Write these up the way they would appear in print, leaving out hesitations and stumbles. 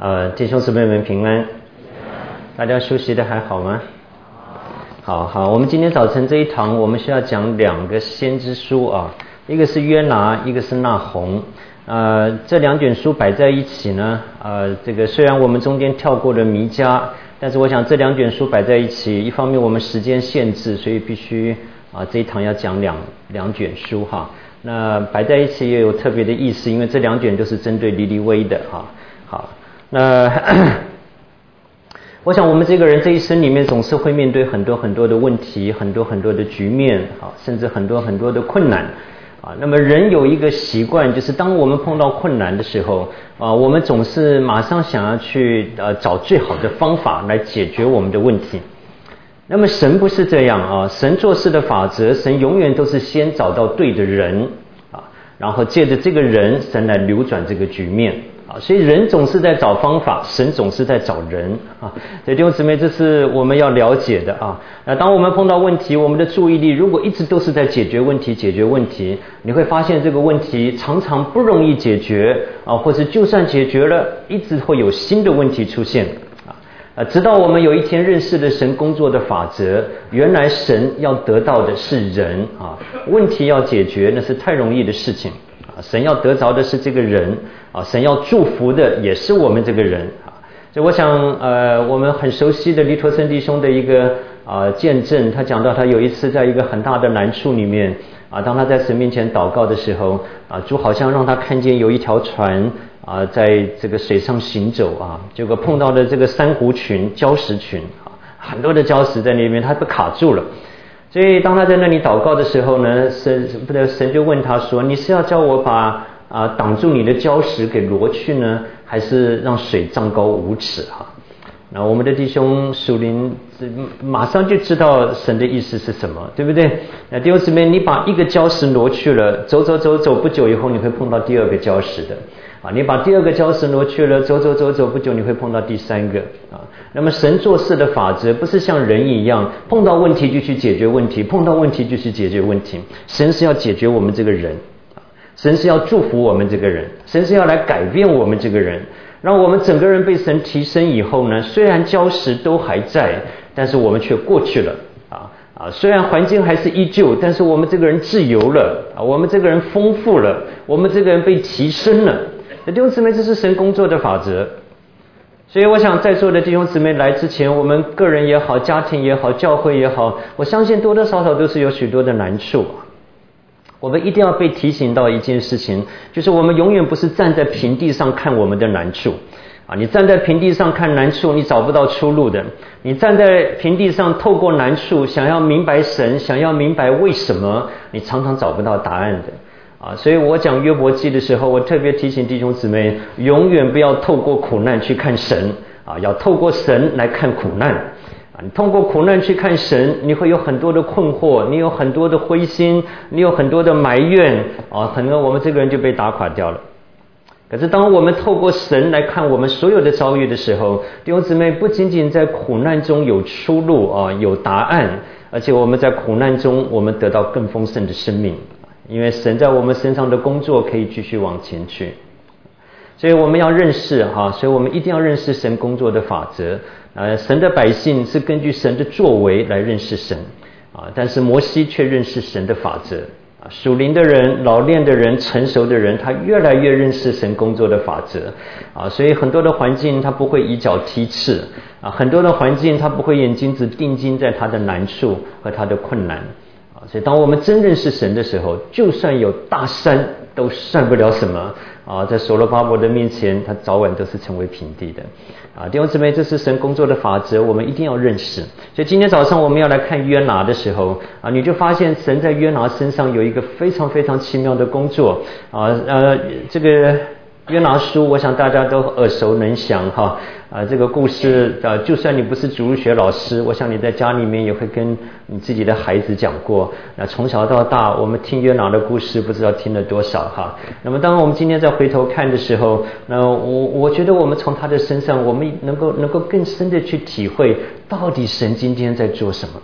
弟兄姊妹们平安，大家休息的还好吗？好，我们今天早晨这一堂我们需要讲两个先知书啊，一个是约拿，一个是那鸿。这两卷书摆在一起呢，这个虽然我们中间跳过了弥迦，但是我想这两卷书摆在一起，一方面我们时间限制，所以必须这一堂要讲两卷书哈。那摆在一起也有特别的意思，因为这两卷都是针对尼尼微的哈。好，那我想我们这个人这一生里面总是会面对很多很多的问题，很多很多的局面啊，甚至很多很多的困难啊。那么人有一个习惯，就是当我们碰到困难的时候我们总是马上想要去找最好的方法来解决我们的问题。那么神不是这样啊，神做事的法则，神永远都是先找到对的人啊，然后借着这个人，神来扭转这个局面啊。所以人总是在找方法，神总是在找人啊。所以弟兄姊妹，这是我们要了解的啊。那当我们碰到问题，我们的注意力如果一直都是在解决问题，你会发现这个问题常常不容易解决啊，或者就算解决了，一直会有新的问题出现。直到我们有一天认识了神工作的法则，原来神要得到的是人啊，问题要解决那是太容易的事情啊，神要得着的是这个人啊，神要祝福的也是我们这个人啊。所以我想我们很熟悉的黎陀生弟兄的一个见证，他讲到他有一次在一个很大的难处里面当他在神面前祷告的时候主好像让他看见有一条船在这个水上行走结果碰到的这个珊瑚群、礁石群很多的礁石在那边，他被卡住了。所以当他在那里祷告的时候呢，神就问他说：“你是要叫我把挡住你的礁石给挪去呢，还是让水涨高5尺？”那我们的弟兄属灵马上就知道神的意思是什么，对不对？那弟兄姊妹，你把一个礁石挪去了，走，不久以后你会碰到第二个礁石的你把第二个礁石挪去了，走，不久你会碰到第三个那么神做事的法则不是像人一样，碰到问题就去解决问题，碰到问题就去解决问题。神是要解决我们这个人，神是要祝福我们这个人，神是要来改变我们这个人，让我们整个人被神提升以后呢，虽然礁石都还在，但是我们却过去了虽然环境还是依旧，但是我们这个人自由了我们这个人丰富了，我们这个人被提升了。弟兄姊妹，这是神工作的法则。所以我想在座的弟兄姊妹来之前，我们个人也好，家庭也好，教会也好，我相信多多少少都是有许多的难处。我们一定要被提醒到一件事情，就是我们永远不是站在平地上看我们的难处你站在平地上看难处，你找不到出路的。你站在平地上透过难处想要明白神，想要明白为什么，你常常找不到答案的所以我讲约伯记的时候，我特别提醒弟兄姊妹，永远不要透过苦难去看神要透过神来看苦难你通过苦难去看神，你会有很多的困惑，你有很多的灰心，你有很多的埋怨可能我们这个人就被打垮掉了。可是当我们透过神来看我们所有的遭遇的时候，弟兄姊妹，不仅仅在苦难中有出路有答案，而且我们在苦难中我们得到更丰盛的生命，因为神在我们身上的工作可以继续往前去。所以我们要认识所以我们一定要认识神工作的法则神的百姓是根据神的作为来认识神但是摩西却认识神的法则属灵的人、老练的人、成熟的人，他越来越认识神工作的法则所以很多的环境他不会以脚踢刺很多的环境他不会眼睛只定睛在他的难处和他的困难所以当我们真认识神的时候，就算有大山都算不了什么在所罗巴伯的面前，他早晚都是成为平地的弟兄姊妹，这是神工作的法则，我们一定要认识。所以今天早上我们要来看约拿的时候你就发现神在约拿身上有一个非常非常奇妙的工作这个约拿书我想大家都耳熟能详这个故事就算你不是主日学老师，我想你在家里面也会跟你自己的孩子讲过从小到大我们听约拿的故事不知道听了多少那么当我们今天再回头看的时候我觉得我们从他的身上我们能够更深的去体会到底神今天在做什么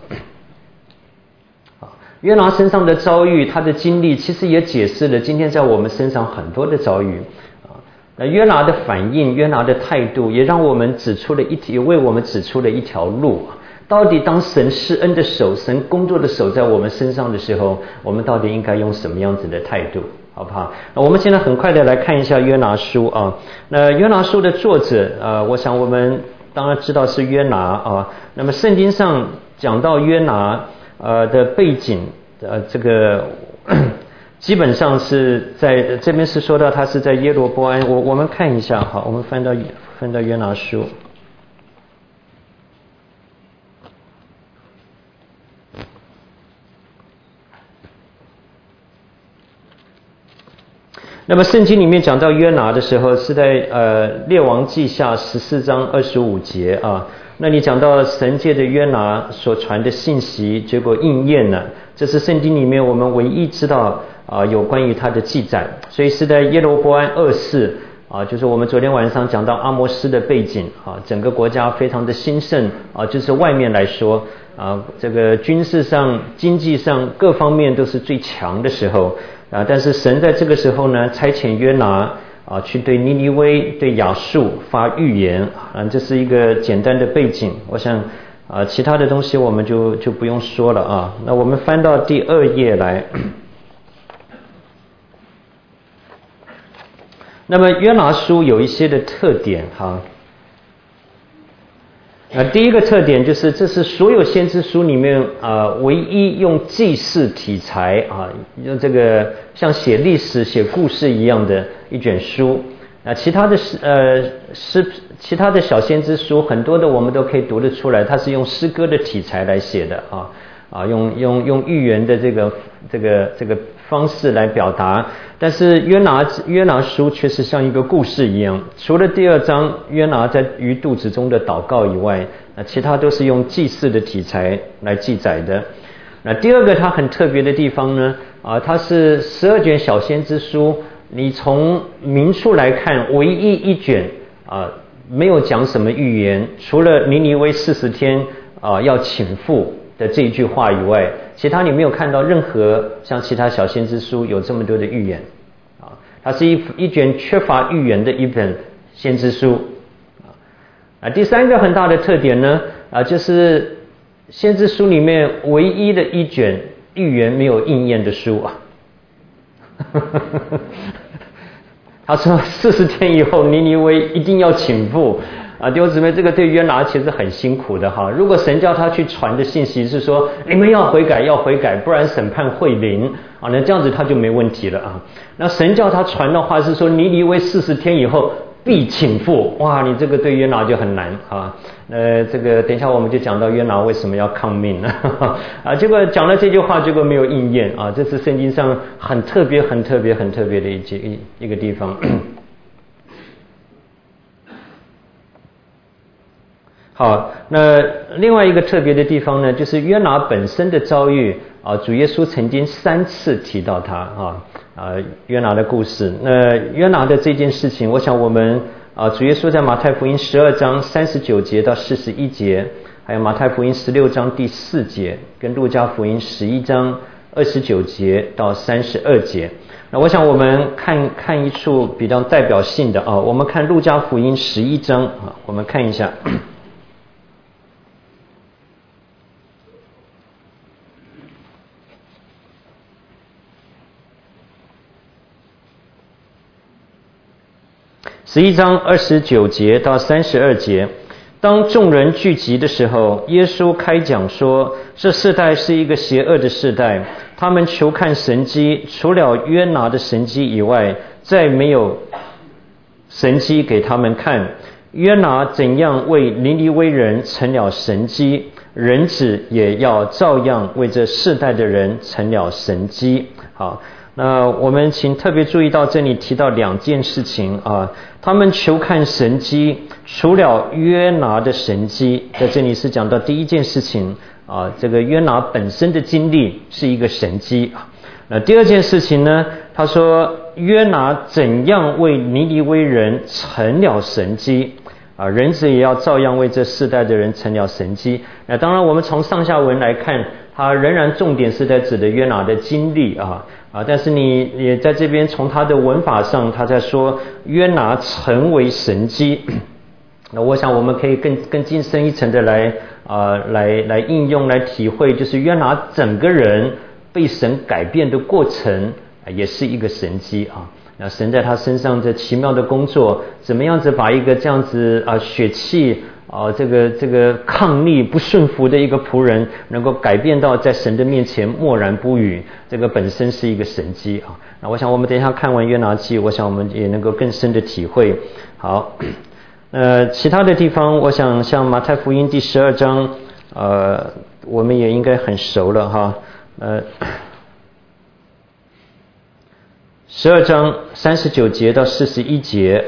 约拿身上的遭遇，他的经历其实也解释了今天在我们身上很多的遭遇约拿的反应，约拿的态度，也让我们为我们指出了一条路。到底当神施恩的手，神工作的手在我们身上的时候，我们到底应该用什么样子的态度，好不好？那我们现在很快的来看一下约拿书啊。那约拿书的作者我想我们当然知道是约拿啊。那么圣经上讲到约拿的背景这个基本上是在这边是说到他是在耶罗波安。我们看一下，好，我们翻到约拿书。那么圣经里面讲到约拿的时候，是在列王记下14章25节啊。那你讲到神借着约拿所传的信息，结果应验了，这是圣经里面我们唯一知道有关于他的记载。所以是在耶罗波安2世就是我们昨天晚上讲到阿摩斯的背景整个国家非常的兴盛就是外面来说这个军事上、经济上各方面都是最强的时候但是神在这个时候呢，差遣约拿去对尼尼微、对亚述发预言这是一个简单的背景。我想其他的东西我们就不用说了那我们翻到第2页来。那么约拿书有一些的特点第一个特点就是这是所有先知书里面唯一用记事题材用这个像写历史写故事一样的一卷书其他的小先知书很多的我们都可以读得出来，它是用诗歌的题材来写的用寓言的这个方式来表达。但是约拿书却是像一个故事一样，除了第2章约拿在鱼肚子中的祷告以外其他都是用祭祀的题材来记载的。那第二个它很特别的地方呢它是12卷小先知书，你从明处来看唯一一卷没有讲什么预言，除了尼尼微40天要倾覆的这一句话以外，其他你没有看到任何像其他小先知书有这么多的预言它是一卷缺乏预言的一本先知书第三个很大的特点呢就是先知书里面唯一的一卷预言没有应验的书他说40天以后尼尼微一定要倾覆弟兄姊妹，这个对约拿其实很辛苦的如果神叫他去传的信息是说你们要悔改，不然审判会临那这样子他就没问题了那神叫他传的话是说尼尼微40天以后必倾覆，哇，你这个对约拿就很难这个等一下我们就讲到约拿为什么要抗命结果讲了这句话结果没有应验这是圣经上很特别的一个地方好，那另外一个特别的地方呢，就是约拿本身的遭遇主耶稣曾经3次提到他约拿的故事。那约拿的这件事情，我想我们主耶稣在马太福音12章39节到41节，还有马太福音16章第4节，跟路加福音11章29节到32节。那我想我们看一处比较代表性的我们看路加福音11章我们看一下。11章29节到32节，当众人聚集的时候，耶稣开讲说，这世代是一个邪恶的世代，他们求看神迹，除了约拿的神迹以外，再没有神迹给他们看。约拿怎样为尼尼微人成了神迹，人子也要照样为这世代的人成了神迹。好，那我们请特别注意到这里提到2件事情他们求看神迹，除了约拿的神迹，在这里是讲到第一件事情这个约拿本身的经历是一个神迹那第二件事情呢，他说约拿怎样为尼尼微人成了神迹人子也要照样为这世代的人成了神迹。那当然我们从上下文来看， 他仍然重点是在指的约拿的经历但是你也在这边从他的文法上，他在说约拿成为神迹。那我想我们可以更进深一层的来应用来体会，就是约拿整个人被神改变的过程也是一个神迹那神在他身上这奇妙的工作，怎么样子把一个这样子血气这个抗逆不顺服的一个仆人，能够改变到在神的面前默然不语，这个本身是一个神迹那我想我们等一下看完约拿记，我想我们也能够更深的体会。好，其他的地方，我想像马太福音第12章，我们也应该很熟了12章39节到41节，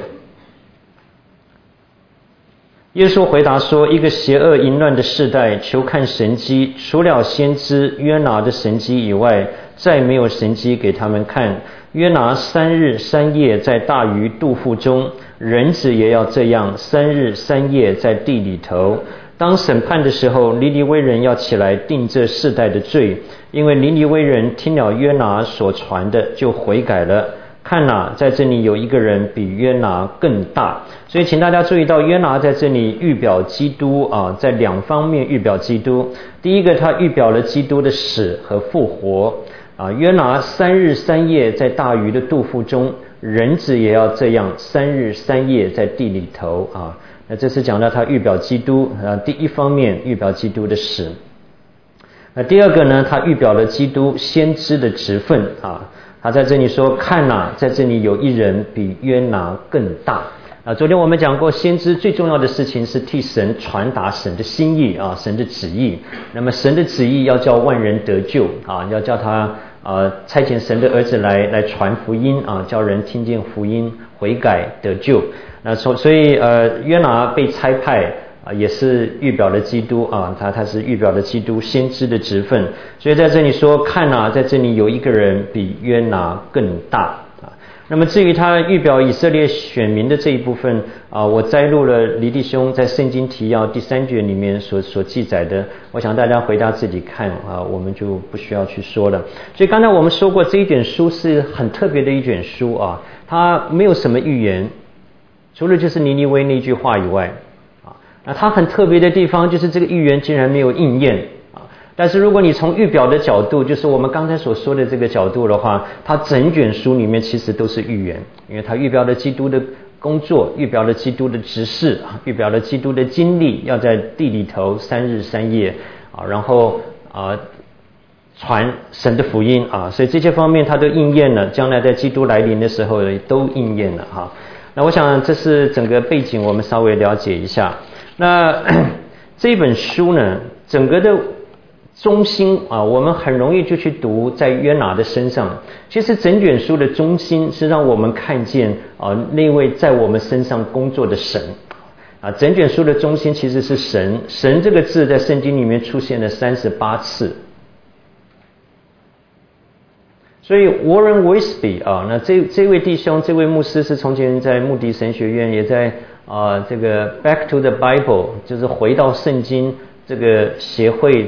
耶稣回答说：一个邪恶淫乱的世代，求看神迹，除了先知约拿的神迹以外，再没有神迹给他们看。约拿3日3夜在大鱼肚腹中，人子也要这样3日3夜在地里头。当审判的时候，尼尼微人要起来定这世代的罪，因为尼尼微人听了约拿所传的就悔改了。看在这里有一个人比约拿更大。所以请大家注意到，约拿在这里预表基督在2方面预表基督。第一个，他预表了基督的死和复活约拿3日3夜在大鱼的肚腹中，人子也要这样3日3夜在地里头那这是讲到他预表基督第一方面预表基督的死。那第二个呢，他预表了基督先知的职分他在这里说看在这里有一人比约拿更大昨天我们讲过，先知最重要的事情是替神传达神的心意神的旨意。那么神的旨意要叫万人得救要叫他差遣神的儿子来传福音叫人听见福音悔改得救。那所以约拿被差派也是预表了基督他是预表了基督先知的职分。所以在这里说看在这里有一个人比约拿更大那么至于他预表以色列选民的这一部分我摘录了黎弟兄在圣经提要第3卷里面所记载的，我想大家回家自己看我们就不需要去说了。所以刚才我们说过，这一卷书是很特别的一卷书它没有什么预言，除了就是尼尼微那句话以外那它很特别的地方就是这个预言竟然没有应验但是如果你从预表的角度，就是我们刚才所说的这个角度的话，它整卷书里面其实都是预言，因为它预表了基督的工作，预表了基督的职事，预表了基督的经历，要在地里头3日3夜然后传神的福音所以这些方面它都应验了，将来在基督来临的时候都应验了那我想这是整个背景，我们稍微了解一下。那这一本书呢，整个的中心我们很容易就去读在约拿的身上。其实整卷书的中心是让我们看见那位在我们身上工作的神整卷书的中心其实是神。神这个字在圣经里面出现了38次。所以 Warren Wiersbe 那这位弟兄，这位牧师是从前在穆迪神学院，也在这个 Back to the Bible 就是回到圣经这个协会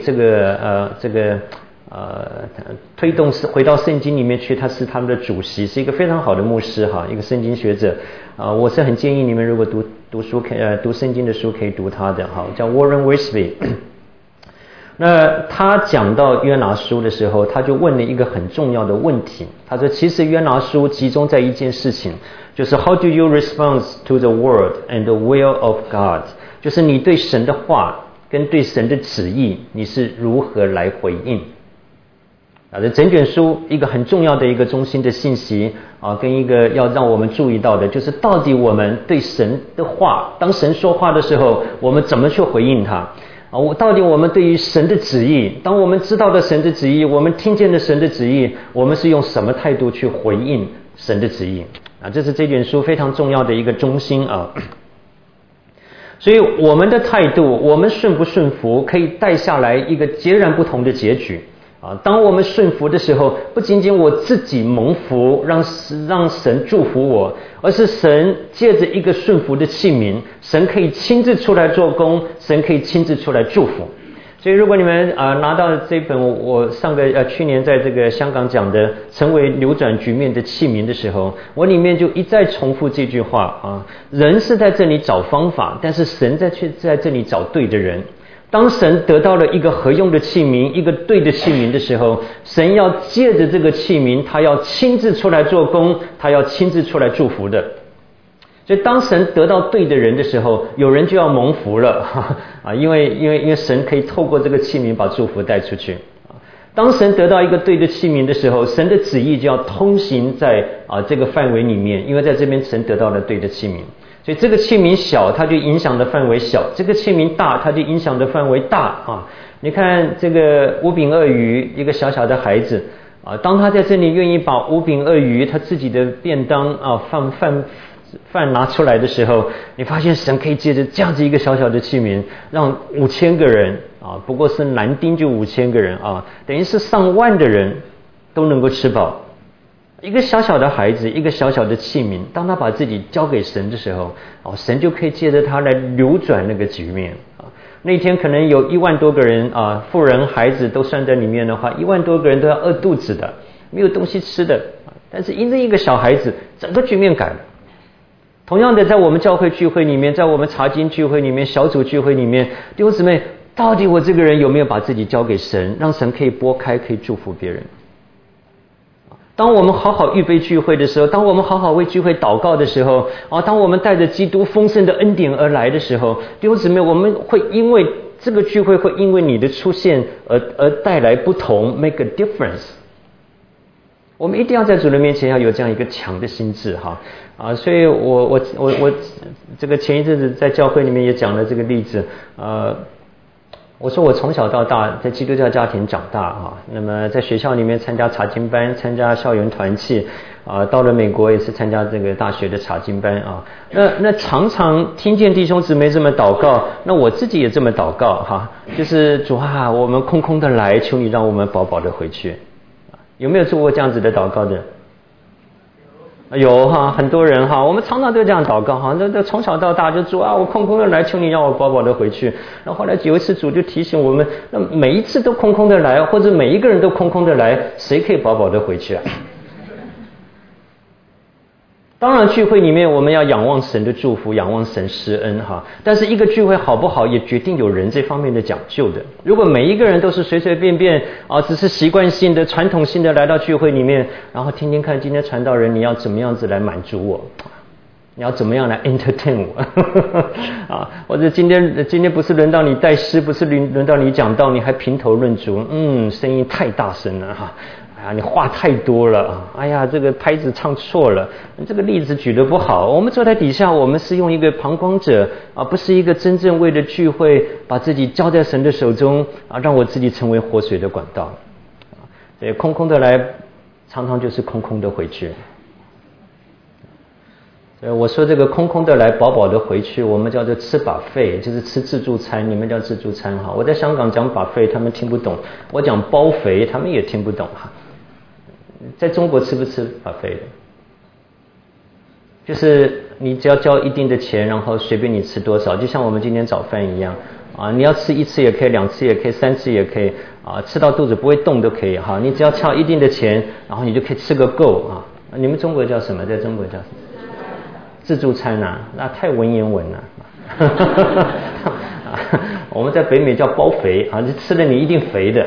推动回到圣经里面去，他是他们的主席，是一个非常好的牧师一个圣经学者我是很建议你们如果读书读圣经的书可以读他的叫 Warren Wiersbe。那他讲到约拿书的时候，他就问了一个很重要的问题，他说其实约拿书集中在一件事情，就是 How do you respond to the word and the will of God， 就是你对神的话跟对神的旨意你是如何来回应这整卷书一个很重要的一个中心的信息跟一个要让我们注意到的，就是到底我们对神的话，当神说话的时候我们怎么去回应他到底我们对于神的旨意，当我们知道的神的旨意，我们听见的神的旨意，我们是用什么态度去回应神的旨意这是这卷书非常重要的一个中心所以我们的态度，我们顺不顺服，可以带下来一个截然不同的结局当我们顺服的时候，不仅仅我自己蒙福，让神祝福我，而是神借着一个顺服的器皿，神可以亲自出来做工，神可以亲自出来祝福。 所以如果你们拿到这本我去年在这个香港讲的成为扭转局面的器皿的时候，我里面就一再重复这句话啊，人是在这里找方法，但是神却在这里找对的人。当神得到了一个合用的器皿，一个对的器皿的时候，神要借着这个器皿，他要亲自出来做工，他要亲自出来祝福的。所以当神得到对的人的时候，有人就要蒙福了因为神可以透过这个器皿把祝福带出去。当神得到一个对的器皿的时候，神的旨意就要通行在这个范围里面，因为在这边神得到了对的器皿。所以这个器皿小，它就影响的范围小；这个器皿大，它就影响的范围大你看这个五饼二鱼，一个小小的孩子当他在这里愿意把五饼二鱼他自己的便当饭拿出来的时候，你发现神可以借着这样子一个小小的器皿，让5000个人不过是男丁就5000个人等于是上万的人都能够吃饱。一个小小的孩子，一个小小的器皿，当他把自己交给神的时候神就可以借着他来扭转那个局面那天可能有1万多个人妇人孩子都算在里面的话，1万多个人都要饿肚子的，没有东西吃的但是因为一个小孩子，整个局面改了。同样的，在我们教会聚会里面，在我们查经聚会里面，小组聚会里面，弟兄姊妹，到底我这个人有没有把自己交给神，让神可以拨开，可以祝福别人？当我们好好预备聚会的时候，当我们好好为聚会祷告的时候当我们带着基督丰盛的恩典而来的时候，弟兄姊妹，我们会因为这个聚会会因为你的出现而带来不同 ，make a difference。我们一定要在主人面前要有这样一个强的心智所以我这个前一阵子在教会里面也讲了这个例子我说我从小到大在基督教家庭长大那么在学校里面参加查经班，参加校园团契到了美国也是参加这个大学的查经班那常常听见弟兄姊妹这么祷告，那我自己也这么祷告就是主我们空空的来，求你让我们饱饱的回去。有没有做过这样子的祷告的？有很多人我们常常都这样祷告这从小到大就主我空空的来，求你让我饱饱的回去。然后后来有一次主就提醒我们，那每一次都空空的来，或者每一个人都空空的来，谁可以饱饱的回去当然聚会里面我们要仰望神的祝福，仰望神施恩但是一个聚会好不好也决定有人这方面的讲究的。如果每一个人都是随随便便只是习惯性的传统性的来到聚会里面，然后听听看今天传道人你要怎么样子来满足我，你要怎么样来 entertain 我或者今天不是轮到你带诗，不是轮到你讲道，你还评头论足声音太大声了你话太多了这个拍子唱错了，这个例子举得不好。我们坐在底下，我们是用一个旁观者不是一个真正为了聚会把自己交在神的手中让我自己成为活水的管道所以空空的来常常就是空空的回去。所以我说这个空空的来饱饱的回去，我们叫做吃buffet，就是吃自助餐，你们叫自助餐我在香港讲buffet他们听不懂，我讲包肥他们也听不懂在中国吃不吃buffet的？就是你只要交一定的钱，然后随便你吃多少，就像我们今天早饭一样你要吃1次也可以，2次也可以，3次也可以吃到肚子不会动都可以你只要交一定的钱，然后你就可以吃个够你们中国叫什么？在中国叫什么？自助餐那太文言文了我们在北美叫包肥就吃了你一定肥的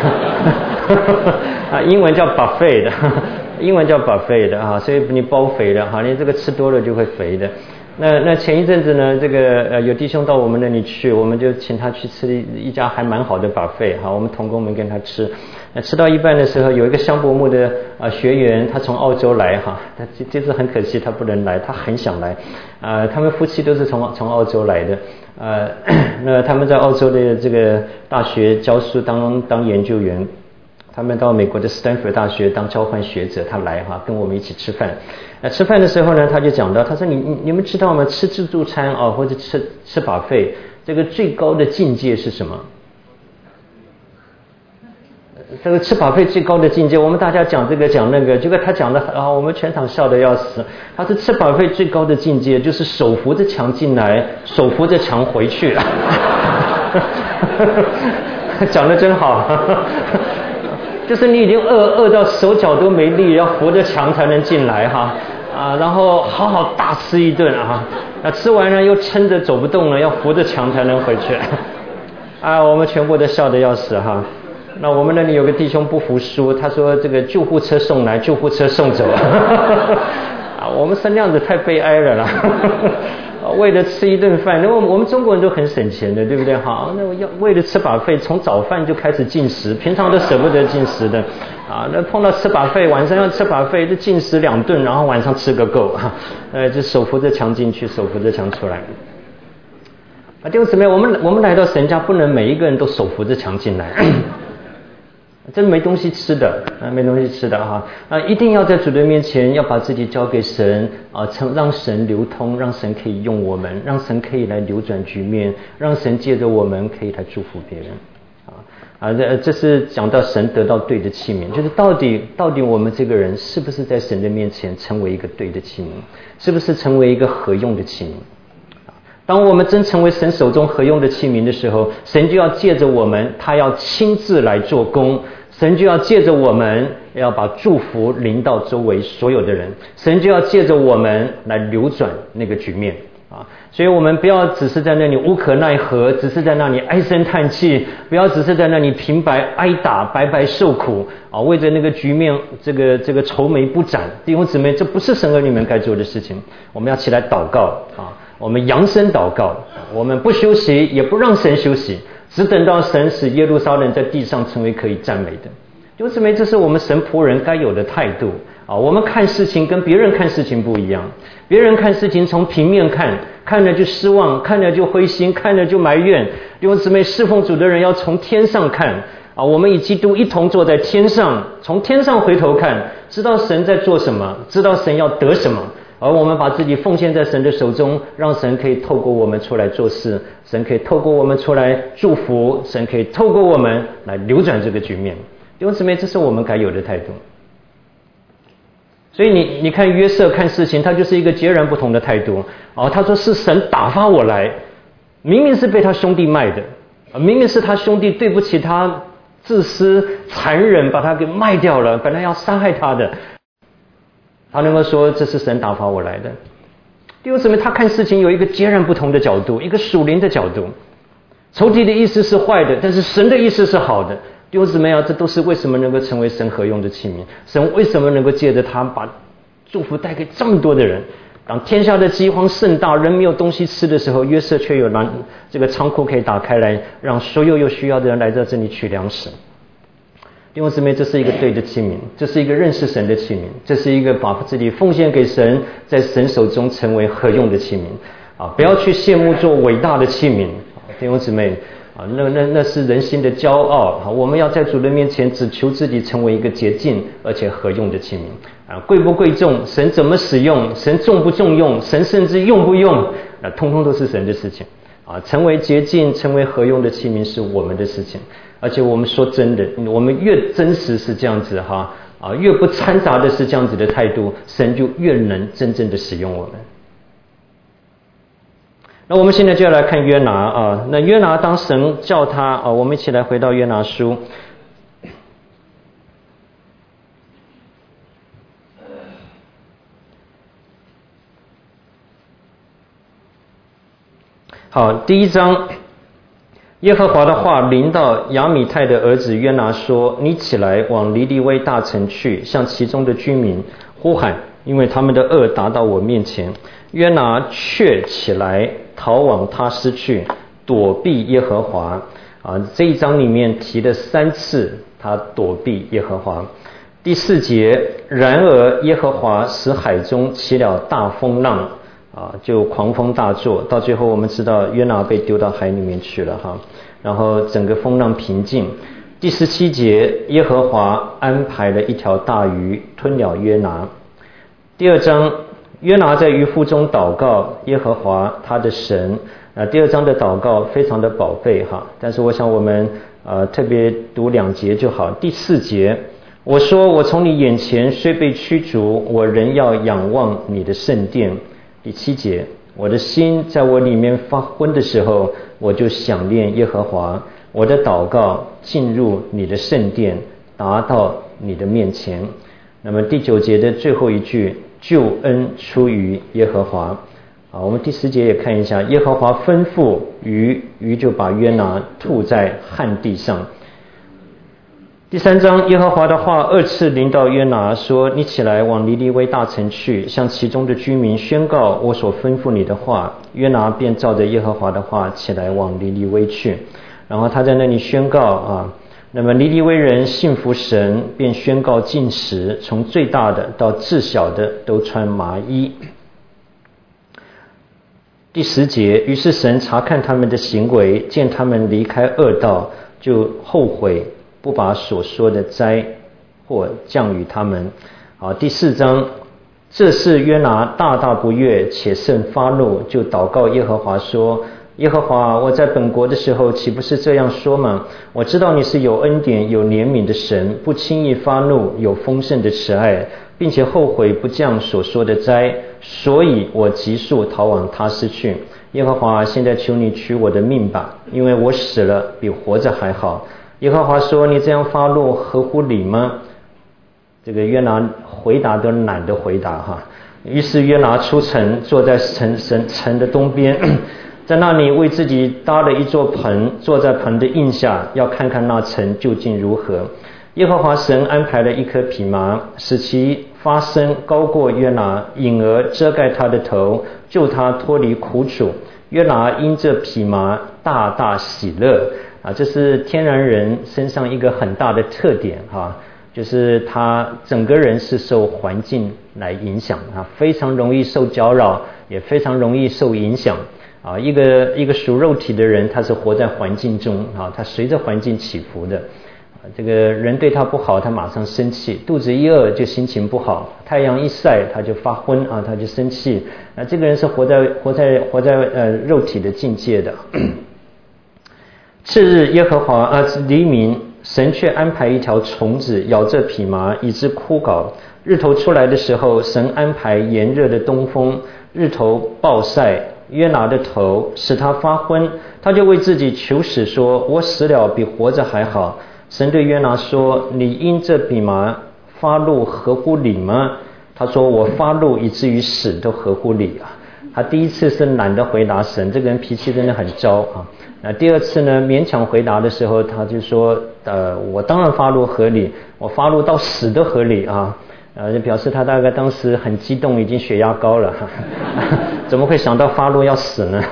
英文叫 buffet 的英文叫 buffet 的所以你包肥的你这个吃多了就会肥的。那前一阵子呢，这个有弟兄到我们那里去，我们就请他去吃一家还蛮好的 buffet 我们同工们跟他吃。吃到一半的时候，有一个香柏木的学员，他从澳洲来他这次很可惜他不能来，他很想来他们夫妻都是从澳洲来的那他们在澳洲的这个大学教书当研究员，他们到美国的斯坦福大学当交换学者，他来跟我们一起吃饭。吃饭的时候呢，他就讲到，他说你们知道吗？吃自助餐或者吃buffet，这个最高的境界是什么？这个吃buffet最高的境界，我们大家讲这个讲那个，结果他讲的我们全场笑得要死。他说吃buffet最高的境界就是手扶着墙进来，手扶着墙回去讲得真好。就是你已经饿到手脚都没力，要扶着墙才能进来哈然后好好大吃一顿吃完了又撑着走不动了，要扶着墙才能回去我们全部都笑得要死哈。那我们那里有个弟兄不服输，他说这个救护车送来，救护车送走我们生那样子太悲哀了啦为了吃一顿饭，我们中国人都很省钱的，对不对？好，那要为了吃把费，从早饭就开始进食，平常都舍不得进食的那碰到吃把费，晚上要吃把费，就进食2顿，然后晚上吃个够就手扶着墙进去，手扶着墙出来弟兄姊妹，我们来到神家，不能每一个人都手扶着墙进来真没东西吃的没东西吃的一定要在主的面前要把自己交给神让神流通，让神可以用我们，让神可以来扭转局面，让神借着我们可以来祝福别人这是讲到神得到对的器皿，就是到底我们这个人是不是在神的面前成为一个对的器皿，是不是成为一个合用的器皿当我们真成为神手中合用的器皿的时候，神就要借着我们，他要亲自来做工，神就要借着我们要把祝福临到周围所有的人，神就要借着我们来扭转那个局面所以我们不要只是在那里无可奈何，只是在那里唉声叹气，不要只是在那里平白挨打，白白受苦为着那个局面这个愁眉不展。弟兄姊妹，这不是神儿女们该做的事情。我们要起来祷告我们扬声祷告，我们不休息，也不让神休息，只等到神使耶路撒冷在地上成为可以赞美的。弟兄姊妹，这是我们神仆人该有的态度我们看事情跟别人看事情不一样，别人看事情从平面看了就失望，看了就灰心，看了就埋怨。弟兄姊妹，侍奉主的人要从天上看我们与基督一同坐在天上，从天上回头看，知道神在做什么，知道神要得什么，而我们把自己奉献在神的手中，让神可以透过我们出来做事，神可以透过我们出来祝福，神可以透过我们来扭转这个局面。弟兄姊妹，这是我们该有的态度。所以你看约瑟看事情，他就是一个截然不同的态度他说是神打发我来，明明是被他兄弟卖的明明是他兄弟对不起他，自私残忍把他给卖掉了，本来要杀害他的，他能够说这是神打发我来的。弟兄姊妹，他看事情有一个截然不同的角度，一个属灵的角度。仇敌的意思是坏的，但是神的意思是好的。弟兄姊妹这都是为什么能够成为神合用的器皿，神为什么能够借着他把祝福带给这么多的人。当天下的饥荒甚大，人没有东西吃的时候，约瑟却有这个仓库可以打开来，让所有有需要的人来到这里取粮食。弟兄姊妹，这是一个对的器皿，这是一个认识神的器皿，这是一个把自己奉献给神，在神手中成为合用的器皿不要去羡慕做伟大的器皿弟兄姊妹那是人心的骄傲我们要在主的面前只求自己成为一个洁净而且合用的器皿贵不贵重，神怎么使用，神重不重用，神甚至用不用通通都是神的事情成为洁净成为合用的器皿是我们的事情。而且我们说真的，我们越真实是这样子越不掺杂的是这样子的态度，神就越能真正的使用我们。那我们现在就要来看约拿那约拿当神叫他我们一起来回到约拿书。好，第1章，耶和华的话临到亚米泰的儿子约拿说：你起来往尼尼微大城去，向其中的居民呼喊，因为他们的恶达到我面前。约拿却起来逃往他施去，躲避耶和华这一章里面提了3次他躲避耶和华。第4节，然而耶和华使海中起了大风浪就狂风大作，到最后我们知道约拿被丢到海里面去了然后整个风浪平静。第17节，耶和华安排了一条大鱼吞了约拿。第2章，约拿在鱼腹中祷告耶和华他的神第2章的祷告非常的宝贝但是我想我们特别读2节就好。第4节，我说我从你眼前虽被驱逐，我仍要仰望你的圣殿。第7节，我的心在我里面发昏的时候，我就想念耶和华， 我的祷告进入你的圣殿，达到你的面前。那么第9节的最后一句，救恩出于耶和华。我们第10节也看一下，耶和华吩咐鱼，鱼就把约拿吐在旱地上。第3章，耶和华的话2次临到约拿，说：你起来往尼尼微大城去，向其中的居民宣告我所吩咐你的话。约拿便照着耶和华的话起来往尼尼微去。然后他在那里宣告那么尼尼微人信服神，便宣告禁食，从最大的到至小的都穿麻衣。第10节，于是神查看他们的行为，见他们离开恶道，就后悔，不把所说的灾祸降于他们。第4章，这事约拿大大不悦，且甚发怒，就祷告耶和华说：耶和华，我在本国的时候岂不是这样说吗？我知道你是有恩典有怜悯的神，不轻易发怒，有丰盛的慈爱，并且后悔不降所说的灾，所以我急速逃往他施去。耶和华，现在求你取我的命吧，因为我死了比活着还好。耶和华说：你这样发怒合乎理吗？这个约拿回答都懒得回答于是约拿出城，坐在城的东边，在那里为自己搭了一座棚，坐在棚的印下，要看看那城究竟如何。耶和华神安排了一棵蓖麻，使其发生高过约拿，引而遮盖他的头，救他脱离苦楚。约拿因这蓖麻大大喜乐这是天然人身上一个很大的特点就是他整个人是受环境来影响非常容易受搅扰，也非常容易受影响一个属肉体的人，他是活在环境中他随着环境起伏的这个人对他不好，他马上生气，肚子一饿就心情不好，太阳一晒他就发昏他就生气这个人是活在肉体的境界的次日耶和华黎明，神却安排一条虫子咬这蓖麻，以致枯槁。日头出来的时候，神安排炎热的东风，日头暴晒约拿的头，使他发昏，他就为自己求死，说：我死了比活着还好。神对约拿说：你因这蓖麻发怒合乎理吗？他说：我发怒以至于死都合乎理他第一次是懒得回答神，这个人脾气真的很糟第二次呢，勉强回答的时候，他就说我当然发怒合理，我发怒到死都合理就表示他大概当时很激动，已经血压高了怎么会想到发怒要死呢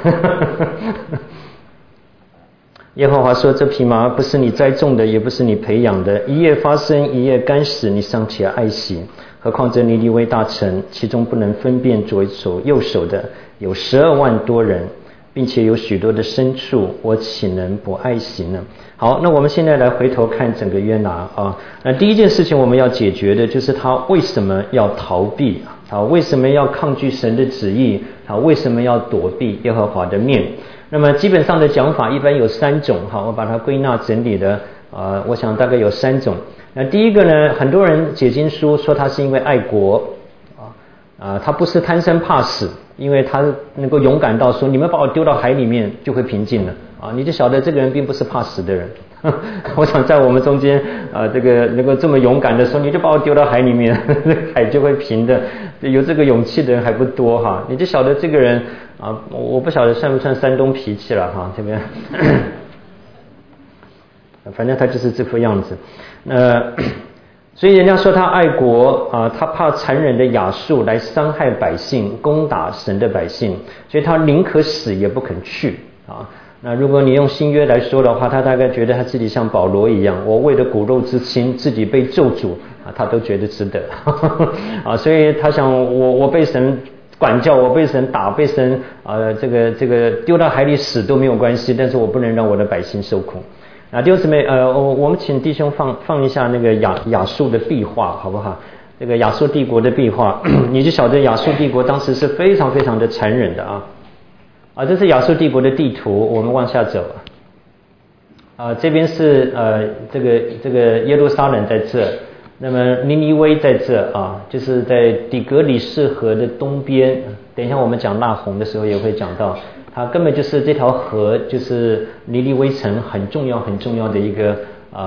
耶和华说：这蓖麻不是你栽种的，也不是你培养的，一夜发生，一夜干死，你尚且爱惜，何况这尼尼微大城，其中不能分辨左手右手的有12万多人，并且有许多的牲畜，我岂能不爱惜呢？好，那我们现在来回头看整个约拿那第一件事情我们要解决的就是他为什么要逃避他为什么要抗拒神的旨意，他为什么要躲避耶和华的面。那么基本上的讲法一般有3种我把它归纳整理的我想大概有3种。那第一个呢，很多人解经书说他是因为爱国他不是贪生怕死，因为他能够勇敢到说你们把我丢到海里面就会平静了你就晓得这个人并不是怕死的人我想在我们中间这个能够这么勇敢的说你就把我丢到海里面海就会平的，有这个勇气的人还不多你就晓得这个人我不晓得算不算山东脾气了这边反正他就是这副样子所以人家说他爱国他怕残忍的亚述来伤害百姓，攻打神的百姓，所以他宁可死也不肯去那如果你用新约来说的话，他大概觉得他自己像保罗一样，我为了骨肉之亲自己被咒诅他都觉得值得所以他想我被神管教，我被神打，被神这个丢到海里死都没有关系，但是我不能让我的百姓受苦弟兄姊妹我们请弟兄放一下那个亚述的壁画好不好？这个亚述帝国的壁画你就晓得亚述帝国当时是非常非常的残忍的这是亚述帝国的地图，我们往下走这边是这个耶路撒冷在这那么尼尼微在这啊，就是在底格里士河的东边。等一下我们讲纳洪的时候也会讲到，它根本就是这条河，就是尼尼微城很重要的一个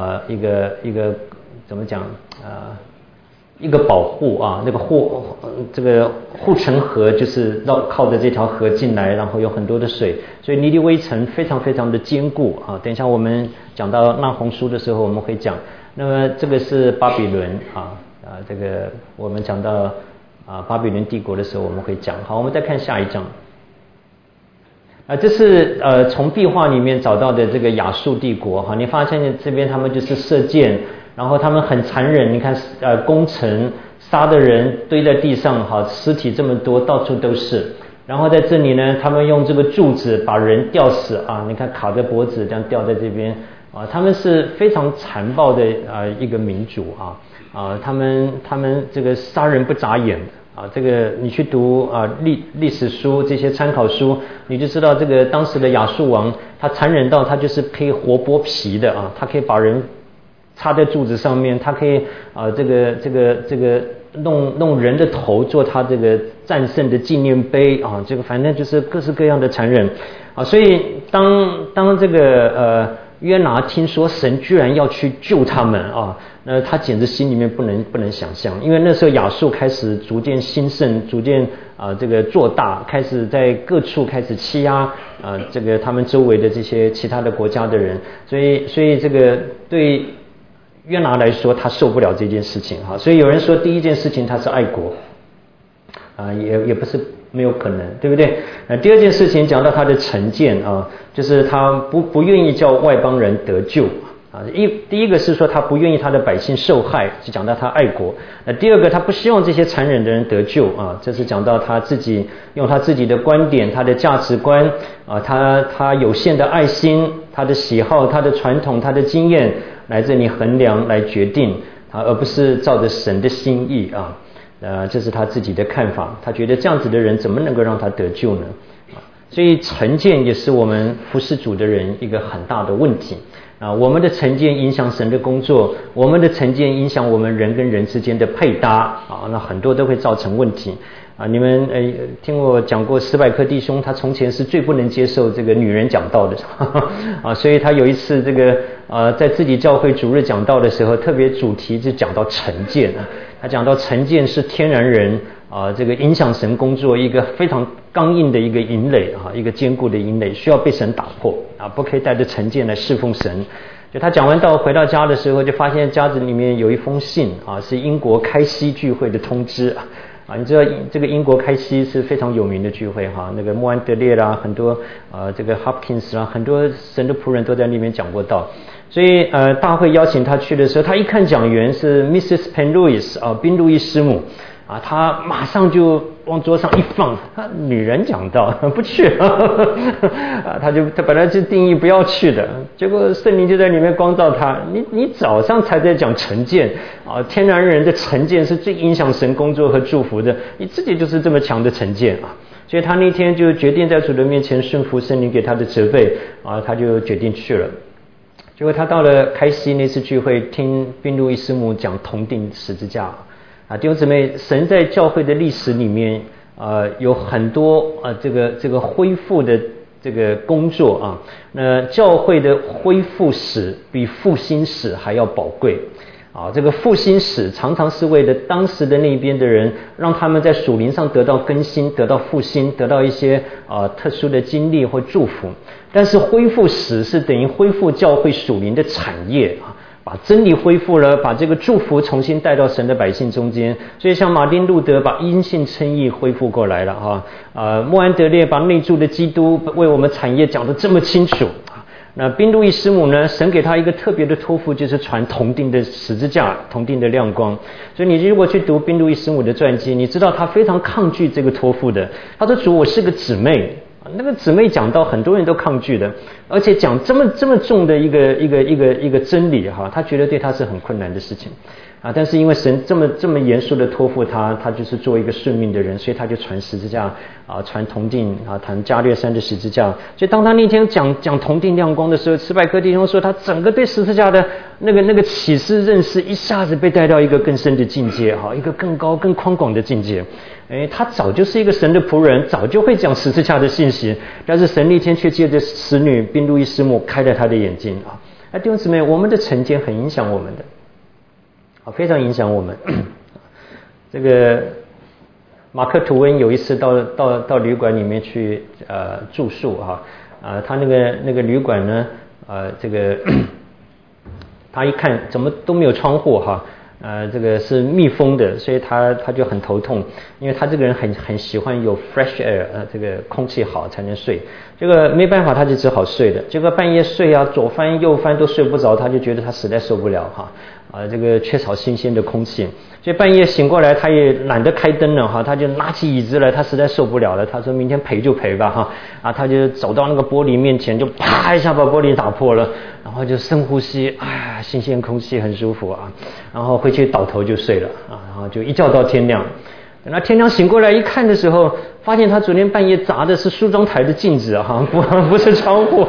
怎么讲一个保护啊，那个护城河就是靠着这条河进来，然后有很多的水，所以尼尼微城非常的坚固啊。等一下我们讲到纳洪书的时候我们会讲。那么这个是巴比伦这个我们讲到巴比伦帝国的时候我们会讲。好，我们再看下一章。这是从壁画里面找到的这个亚述帝国哈，你发现这边他们就是射箭，然后他们很残忍，你看攻城杀的人堆在地上哈，尸体这么多到处都是。然后在这里呢，他们用这个柱子把人吊死啊，你看卡着脖子这样吊在这边啊，他们是非常残暴的一个民族他们这个杀人不眨眼这个你去读历史书这些参考书，你就知道这个当时的亚述王他残忍到他就是可以活剥皮的他可以把人插在柱子上面，他可以这个弄人的头做他这个战胜的纪念碑这个反正就是各式各样的残忍所以当这个约拿听说神居然要去救他们那他简直心里面不能想象，因为那时候亚述开始逐渐兴盛，逐渐这个做大，开始在各处开始欺压这个他们周围的这些其他的国家的人，所以这个对约拿来说他受不了这件事情所以有人说第一件事情他是爱国也不是没有可能，对不对？第二件事情讲到他的成见就是他不愿意叫外邦人得救第一个是说他不愿意他的百姓受害，是讲到他爱国。第二个他不希望这些残忍的人得救这是讲到他自己用他自己的观点、他的价值观他有限的爱心、他的喜好、他的传统、他的经验来这里衡量来决定而不是照着神的心意这是他自己的看法，他觉得这样子的人怎么能够让他得救呢所以成见也是我们服侍主的人一个很大的问题我们的成见影响神的工作，我们的成见影响我们人跟人之间的配搭那很多都会造成问题你们听我讲过史百克弟兄，他从前是最不能接受这个女人讲道的所以他有一次这个在自己教会主日讲道的时候，特别主题就讲到成见他讲到成见是天然人这个影响神工作一个非常刚硬的一个营垒一个坚固的营垒，需要被神打破不可以带着成见来侍奉神。就他讲完道回到家的时候，就发现家子里面有一封信是英国开西聚会的通知你知道这个英国开西是非常有名的聚会那个穆安德烈啦，很多这个 Hopkins 啦，很多神的仆人都在那边讲过道。所以大会邀请他去的时候，他一看讲员是 Mrs. Penn-Lewis 宾路易师母他马上就往桌上一放，女人讲道不去他本来就定义不要去的，结果圣灵就在里面光照他，你早上才在讲成见天然人的成见是最影响神工作和祝福的，你自己就是这么强的成见所以他那天就决定在主的面前顺服圣灵给他的责备他就决定去了。结果他到了开西那次聚会，听宾路易师母讲同定十字架弟兄姊妹，神在教会的历史里面有很多这个恢复的这个工作那教会的恢复史比复兴史还要宝贵这个复兴史常常是为了当时的那边的人，让他们在属灵上得到更新，得到复兴，得到一些特殊的经历或祝福。但是恢复史是等于恢复教会属灵的产业把真理恢复了，把这个祝福重新带到神的百姓中间。所以像马丁路德把因信称义恢复过来了穆安德烈把内住的基督为我们产业讲得这么清楚那宾路易师母呢，神给他一个特别的托付，就是传同定的十字架，同定的亮光。所以你如果去读宾路易师母的传记，你知道他非常抗拒这个托付的。他说主，我是个姊妹，那个姊妹讲到很多人都抗拒的，而且讲这么重的一个真理他觉得对他是很困难的事情但是因为神这么严肃的托付他就是做一个顺命的人，所以他就传十字架传同定谈加略山的十字架。所以当他那天讲同定亮光的时候，史百克弟兄说他整个对十字架的那个启示认识一下子被带到一个更深的境界哈，一个更高更宽广的境界。他早就是一个神的仆人，早就会讲十字架的信息，但是神那天却借着使女宾路易师母开了他的眼睛啊！弟兄姊妹，我们的成见很影响我们的，非常影响我们。这个马克吐温有一次到旅馆里面去住宿哈，他那个旅馆呢，这个他一看怎么都没有窗户哈。这个是密封的，所以他就很头痛，因为他这个人很喜欢有 fresh air， 这个空气好才能睡。这个没办法，他就只好睡了。结果半夜睡啊，左翻右翻都睡不着，他就觉得他实在受不了哈，这个缺少新鲜的空气，所以半夜醒过来，他也懒得开灯了哈，他就拿起椅子来，他实在受不了了。他说明天赔就赔吧哈，他就走到那个玻璃面前，就啪一下把玻璃打破了，然后就深呼吸，新鲜空气很舒服啊，然后回去倒头就睡了啊，然后就一觉到天亮。等到天亮醒过来一看的时候，发现他昨天半夜砸的是梳妆台的镜子啊，不是窗户。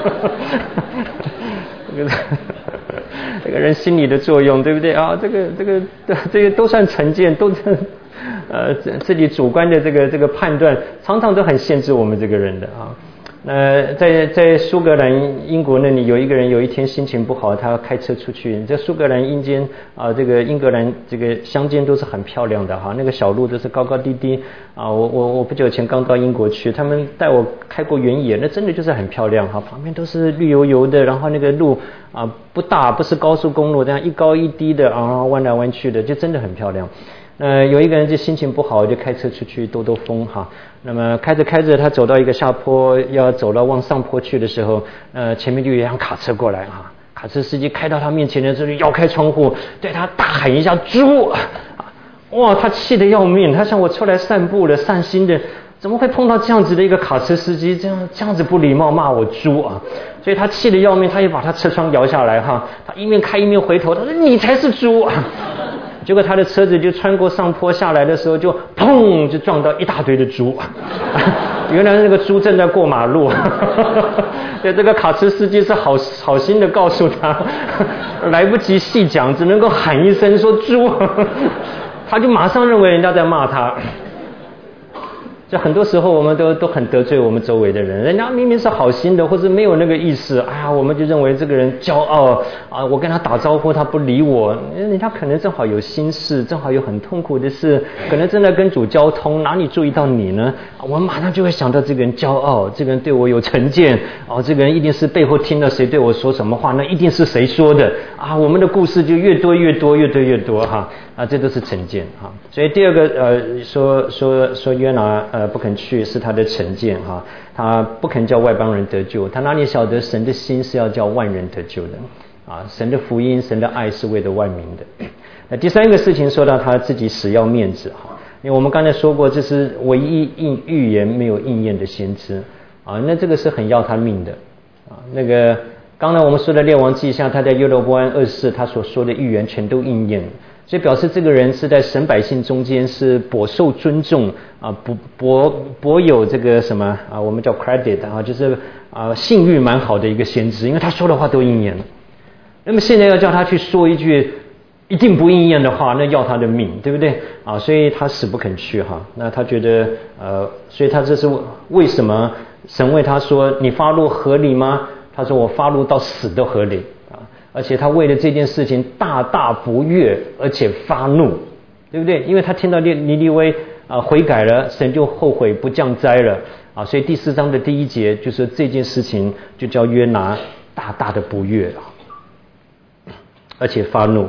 这个人心理的作用，对不对啊？这个都算成见，都自己主观的这个判断，常常都很限制我们这个人的啊。在苏格兰英国那里有一个人有一天心情不好，他要开车出去。在苏格兰阴间这个英格兰这个乡间都是很漂亮的哈，那个小路都是高高低低啊。我不久前刚到英国去，他们带我开过原野，那真的就是很漂亮哈，旁边都是绿油油的，然后那个路不大，不是高速公路，这样一高一低的弯来弯去的，就真的很漂亮。有一个人就心情不好，就开车出去兜风哈。那么开着开着，他走到一个下坡，要走到往上坡去的时候，前面就有一辆卡车过来哈。卡车司机开到他面前的时候，就摇开窗户，对他大喊一下“猪”！哇，他气得要命。他想我出来散步了，散心的，怎么会碰到这样子的一个卡车司机，这样子不礼貌骂我猪啊！所以他气得要命，他也把他车窗摇下来哈。他一面开一面回头，他说：“你才是猪啊！”结果他的车子就穿过上坡下来的时候，就砰就撞到一大堆的猪。原来那个猪正在过马路。对，这个卡车司机是好心的告诉他，来不及细讲，只能够喊一声说猪。他就马上认为人家在骂他。就很多时候我们都很得罪我们周围的人，人家明明是好心的，或者没有那个意思，我们就认为这个人骄傲啊，我跟他打招呼他不理我，人家可能正好有心事，正好有很痛苦的事，可能正在跟主交通，哪里注意到你呢？我们马上就会想到这个人骄傲，这个人对我有成见，这个人一定是背后听了谁对我说什么话，那一定是谁说的啊，我们的故事就越多哈。这都是成见哈，所以第二个说约拿不肯去是他的成见哈，他不肯叫外邦人得救，他哪里晓得神的心是要叫万人得救的啊？神的福音，神的爱是为了万民的。第三个事情说到他自己死要面子哈，因为我们刚才说过，这是唯一预言没有应验的先知啊，那这个是很要他命的啊。那个刚才我们说的列王记下，他在约罗波安二世他所说的预言全都应验。所以表示这个人是在神百姓中间是颇受尊重啊，颇有这个什么我们叫 credit 就是信誉蛮好的一个先知，因为他说的话都应验了。那么现在要叫他去说一句一定不应验的话，那要他的命，对不对啊？所以他死不肯去哈。那他觉得所以他这是为什么神为他说你发怒合理吗？他说我发怒到死都合理。而且他为了这件事情大不悦，而且发怒，对不对？因为他听到尼尼微悔改了，神就后悔不降灾了啊。所以第4章的第1节就说这件事情就叫约拿大的不悦，而且发怒。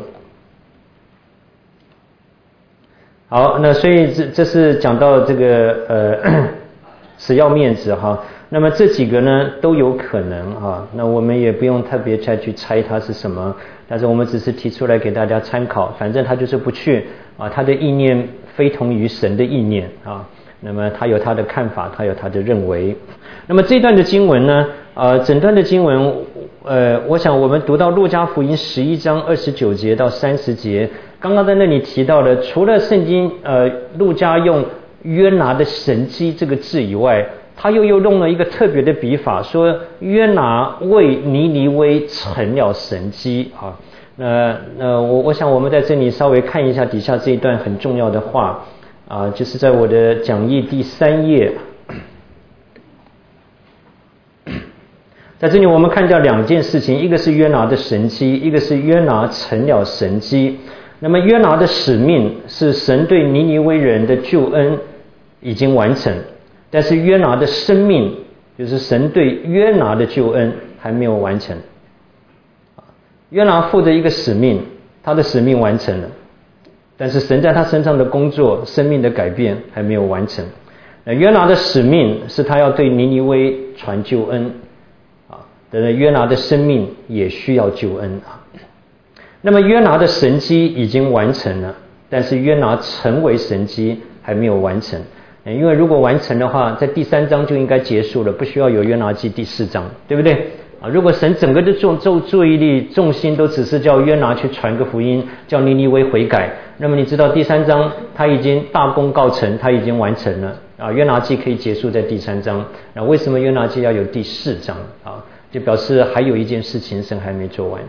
好，那所以这是讲到这个死要面子哈。那么这几个呢都有可能啊，那我们也不用特别再去猜它是什么，但是我们只是提出来给大家参考，反正他就是不去啊，他的意念非同于神的意念啊，那么他有他的看法，他有他的认为。那么这段的经文呢整段的经文我想我们读到路加福音11章29节到30节，刚刚在那里提到的，除了圣经路加用约拿的神迹这个字以外，他又用了一个特别的笔法，说约拿为尼尼微成了神迹啊。 我想我们在这里稍微看一下底下这一段很重要的话就是在我的讲义第3页，在这里我们看到2件事情，一个是约拿的神迹，一个是约拿成了神迹。那么约拿的使命是神对尼尼微人的救恩已经完成，但是约拿的生命就是神对约拿的救恩还没有完成。约拿负的一个使命，他的使命完成了，但是神在他身上的工作生命的改变还没有完成。约拿的使命是他要对尼尼微传救恩约拿的生命也需要救恩那么约拿的神迹已经完成了，但是约拿成为神迹还没有完成。因为如果完成的话，在第3章就应该结束了，不需要有约拿记第4章，对不对如果神整个的注意力重心都只是叫约拿去传个福音，叫尼尼微悔改，那么你知道第3章他已经大功告成，他已经完成了约拿记可以结束在第3章。那为什么约拿记要有第4章就表示还有一件事情神还没做完。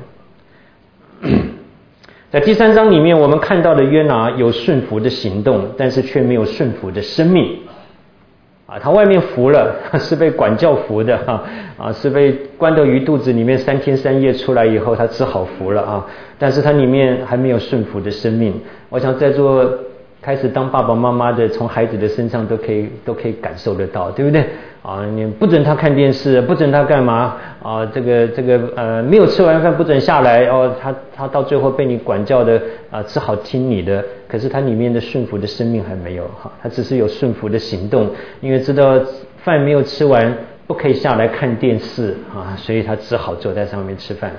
在第3章里面我们看到的约拿有顺服的行动，但是却没有顺服的生命他外面服了，是被管教服的是被关到鱼肚子里面3天3夜，出来以后他只好服了但是他里面还没有顺服的生命。我想在座开始当爸爸妈妈的，从孩子的身上都可以感受得到，对不对你不准他看电视，不准他干嘛没有吃完饭不准下来他到最后被你管教的只好听你的，可是他里面的顺服的生命还没有他只是有顺服的行动，因为知道饭没有吃完不可以下来看电视所以他只好坐在上面吃饭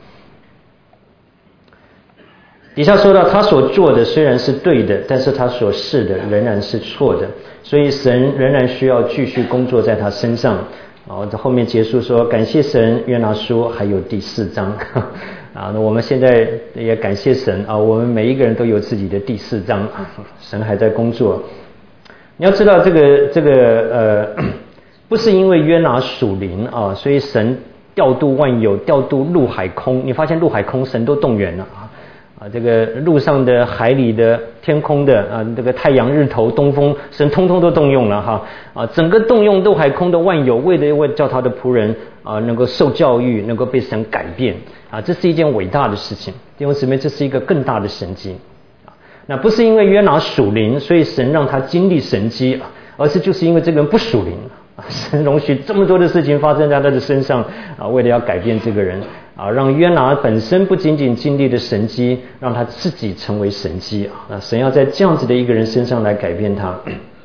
底下说到他所做的虽然是对的，但是他所示的仍然是错的，所以神仍然需要继续工作在他身上后面结束说感谢神，约拿书还有第4章那我们现在也感谢神我们每一个人都有自己的第4章神还在工作。你要知道这个不是因为约拿属灵所以神调度万有，调度陆海空，你发现陆海空神都动员了这个陆上的、海里的、天空的这个太阳、日头、东风，神通通都动用了整个动用陆海空的万有，为了叫他的仆人能够受教育，能够被神改变这是一件伟大的事情。弟兄姊妹，这是一个更大的神迹那不是因为约拿属灵，所以神让他经历神迹而是就是因为这个人不属灵神容许这么多的事情发生在他的身上为了要改变这个人让约拿本身不仅仅经历的神迹，让他自己成为神迹神要在这样子的一个人身上来改变他。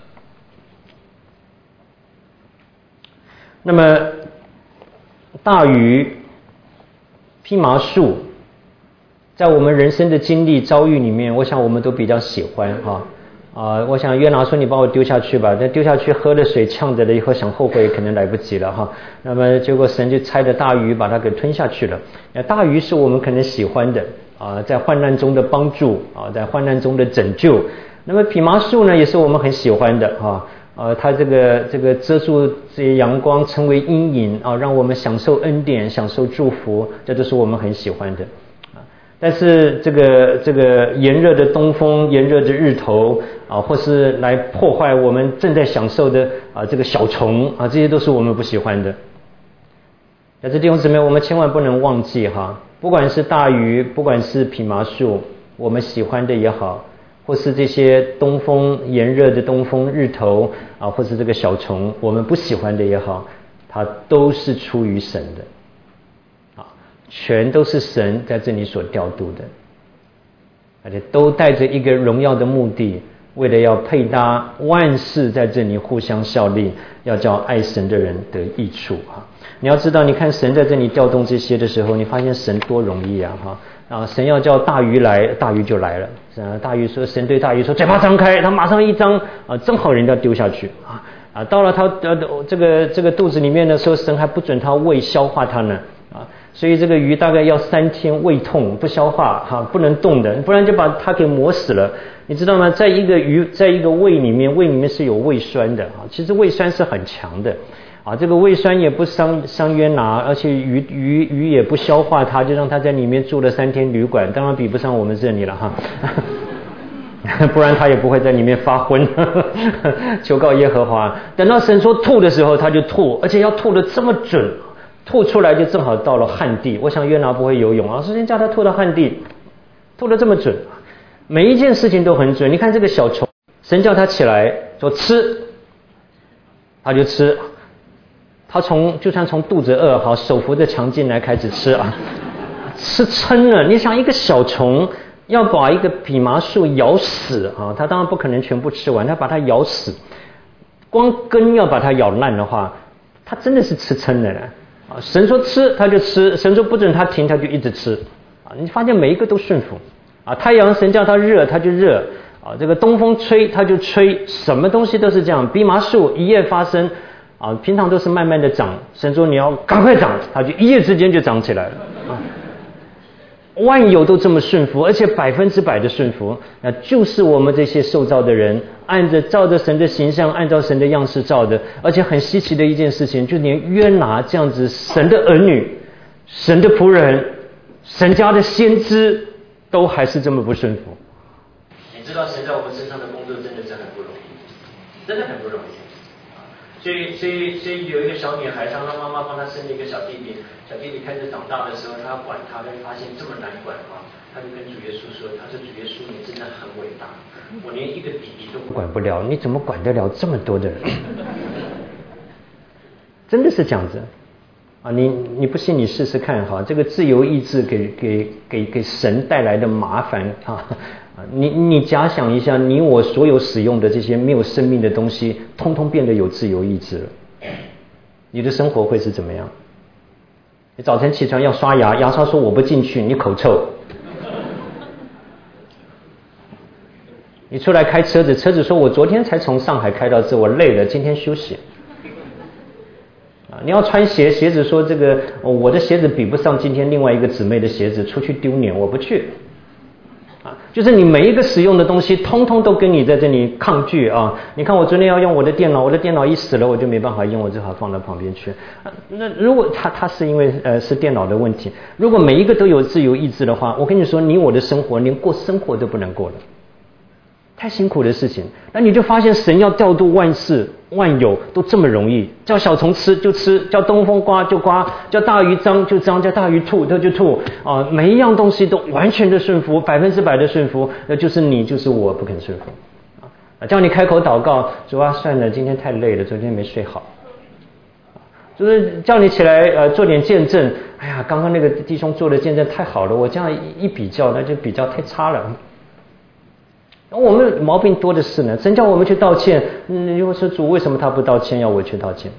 那么大鱼、蓖麻树在我们人生的经历遭遇里面，我想我们都比较喜欢我想约拿说你把我丢下去吧，但丢下去喝了水呛着了以后想后悔可能来不及了那么结果神就差着大鱼把它给吞下去了。大鱼是我们可能喜欢的在患难中的帮助在患难中的拯救。那么蓖麻树呢也是我们很喜欢的它这个遮住这些阳光，成为阴影让我们享受恩典，享受祝福，这都是我们很喜欢的但是这个炎热的东风，炎热的日头或是来破坏我们正在享受的这个小虫这些都是我们不喜欢的。在这弟兄姊妹，我们千万不能忘记不管是大鱼，不管是蓖麻树，我们喜欢的也好，或是这些东风，炎热的东风日头或是这个小虫我们不喜欢的也好，它都是出于神的全都是神在这里所调度的，而且都带着一个荣耀的目的，为了要配搭万事在这里互相效力，要叫爱神的人得益处你要知道，你看神在这里调动这些的时候，你发现神多容易神要叫大鱼来，大鱼就来了大鱼说，神对大鱼说嘴巴张开，他马上一张正好人家丢下去到了他这个肚子里面的时候，神还不准他胃消化它呢所以这个鱼大概要3天胃痛不消化不能动的，不然就把它给磨死了。你知道吗？在一个鱼在一个胃里面是有胃酸的其实胃酸是很强的啊，这个胃酸也不伤约拿，而且鱼也不消化它，就让他在里面住了3天旅馆，当然比不上我们这里了哈。不然他也不会在里面发昏求告耶和华。等到神说吐的时候他就吐，而且要吐得这么准，吐出来就正好到了旱地。我想约拿不会游泳啊，首先叫他吐到旱地，吐得这么准，每一件事情都很准。你看这个小虫，神叫他起来说吃，他就吃，他就算从肚子饿好，手扶着墙进来开始吃啊，吃撑了。你想一个小虫要把一个蓖麻树咬死啊，他当然不可能全部吃完，他把它咬死，光根要把它咬烂的话，他真的是吃撑了啊。神说吃他就吃，神说不准他停他就一直吃啊。你发现每一个都顺服啊，太阳神叫他热他就热啊，这个东风吹他就吹，什么东西都是这样。蓖麻树一夜发生啊，平常都是慢慢的长，神说你要赶快长，它就一夜之间就长起来了啊。万有都这么顺服，而且100%的顺服，那就是我们这些受造的人，照着神的形象，按照神的样式造的。而且很稀奇的一件事情，就连约拿这样子神的儿女、神的仆人、神家的先知，都还是这么不顺服。你知道神在我们身上的工作真的是很不容易，真的很不容易。所以有一个小女孩，她让妈妈帮她生了一个小弟弟，小弟弟开始长大的时候，她要管他，她发现这么难管啊，她就跟主耶稣说，她说主耶稣你真的很伟大，我连一个弟弟都管不了，你怎么管得了这么多的人？真的是这样子啊！你不信你试试看哈，这个自由意志给神带来的麻烦啊！你假想一下，你我所有使用的这些没有生命的东西，通通变得有自由意志了，你的生活会是怎么样？你早晨起床要刷牙，牙刷说我不进去，你口臭。你出来开车子，车子说我昨天才从上海开到这，我累了，今天休息。你要穿鞋，鞋子说这个我的鞋子比不上今天另外一个姊妹的鞋子，出去丢脸，我不去。就是你每一个使用的东西通通都跟你在这里抗拒啊！你看我昨天要用我的电脑，我的电脑一死了我就没办法用，我只好放到旁边去。那如果它是因为是电脑的问题，如果每一个都有自由意志的话，我跟你说，你我的生活连过生活都不能过了，太辛苦的事情。那你就发现神要调度万事万有都这么容易，叫小虫吃就吃，叫东风刮就刮，叫大鱼张就张，叫大鱼吐它就吐啊！每一样东西都完全的顺服，100%的顺服，那就是你就是我不肯顺服啊！叫你开口祷告，主啊算了，今天太累了，昨天没睡好。就是叫你起来做点见证，哎呀，刚刚那个弟兄做的见证太好了，我这样一比较，那就比较太差了。我们毛病多的是呢，神叫我们去道歉，如果说主为什么他不道歉，要我去道歉？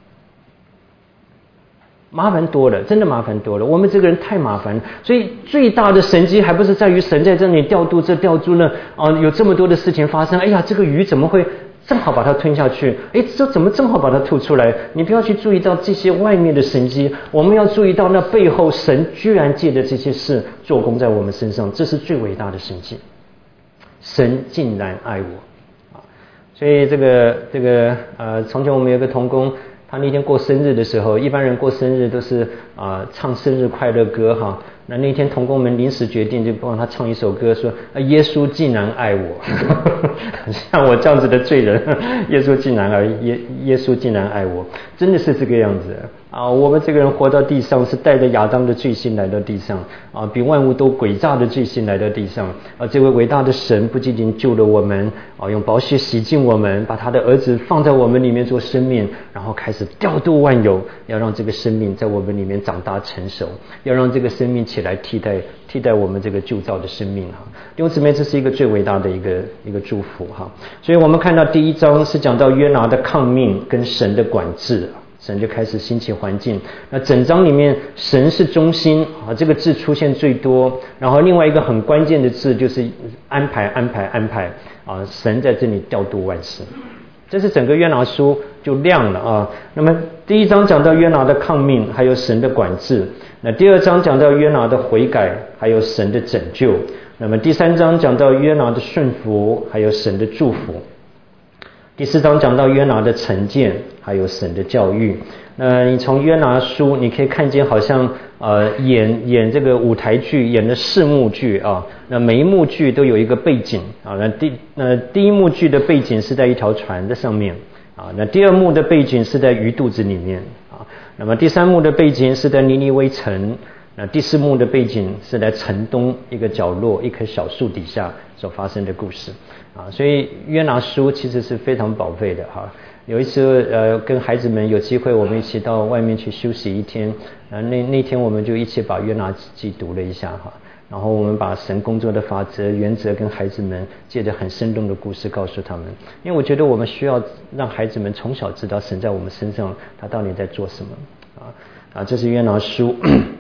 麻烦多了，真的麻烦多了。我们这个人太麻烦了，所以最大的神迹还不是在于神在这里调度这调度那啊，有这么多的事情发生。哎呀，这个鱼怎么会正好把它吞下去？哎，这怎么正好把它吐出来？你不要去注意到这些外面的神迹，我们要注意到那背后神居然借的这些事做工在我们身上，这是最伟大的神迹。神竟然爱我啊！所以这个从前我们有个同工，他那天过生日的时候，一般人过生日都是唱生日快乐歌哈。那天同工们临时决定就帮他唱一首歌，说耶稣竟然爱我。像我这样子的罪人，耶稣竟然爱我，真的是这个样子啊！我们这个人活到地上是带着亚当的罪性来到地上啊，比万物都诡诈的罪性来到地上啊！这位伟大的神不仅仅救了我们啊，用宝血洗净我们，把他的儿子放在我们里面做生命，然后开始调度万有，要让这个生命在我们里面长大成熟，要让这个生命起来替代我们这个旧造的生命哈。弟兄姊妹，这是一个最伟大的一个祝福哈。所以我们看到第1章是讲到约拿的抗命跟神的管制，神就开始兴起环境。那整章里面神是中心啊，这个字出现最多。然后另外一个很关键的字就是安排啊，神在这里调度万事。这是整个约拿书就亮了啊。那么第1章讲到约拿的抗命，还有神的管制。那第2章讲到约拿的悔改，还有神的拯救。那么第3章讲到约拿的顺服，还有神的祝福。 第4章讲到约拿的成见，还有神的教育。你从约拿书你可以看见，好像演这个舞台剧，演的4幕剧啊。那每一幕剧都有一个背景啊。第一幕剧的背景是在一条船的上面啊。那第2幕的背景是在鱼肚子里面啊。那么第3幕的背景是在尼尼微城。那第4幕的背景是在城东一个角落一棵小树底下所发生的故事啊。所以约拿书其实是非常宝贝的哈。有一次跟孩子们有机会，我们一起到外面去休息一天，那天我们就一起把约拿记读了一下哈。然后我们把神工作的法则原则跟孩子们借着很生动的故事告诉他们，因为我觉得我们需要让孩子们从小知道神在我们身上他到底在做什么啊。这是约拿书。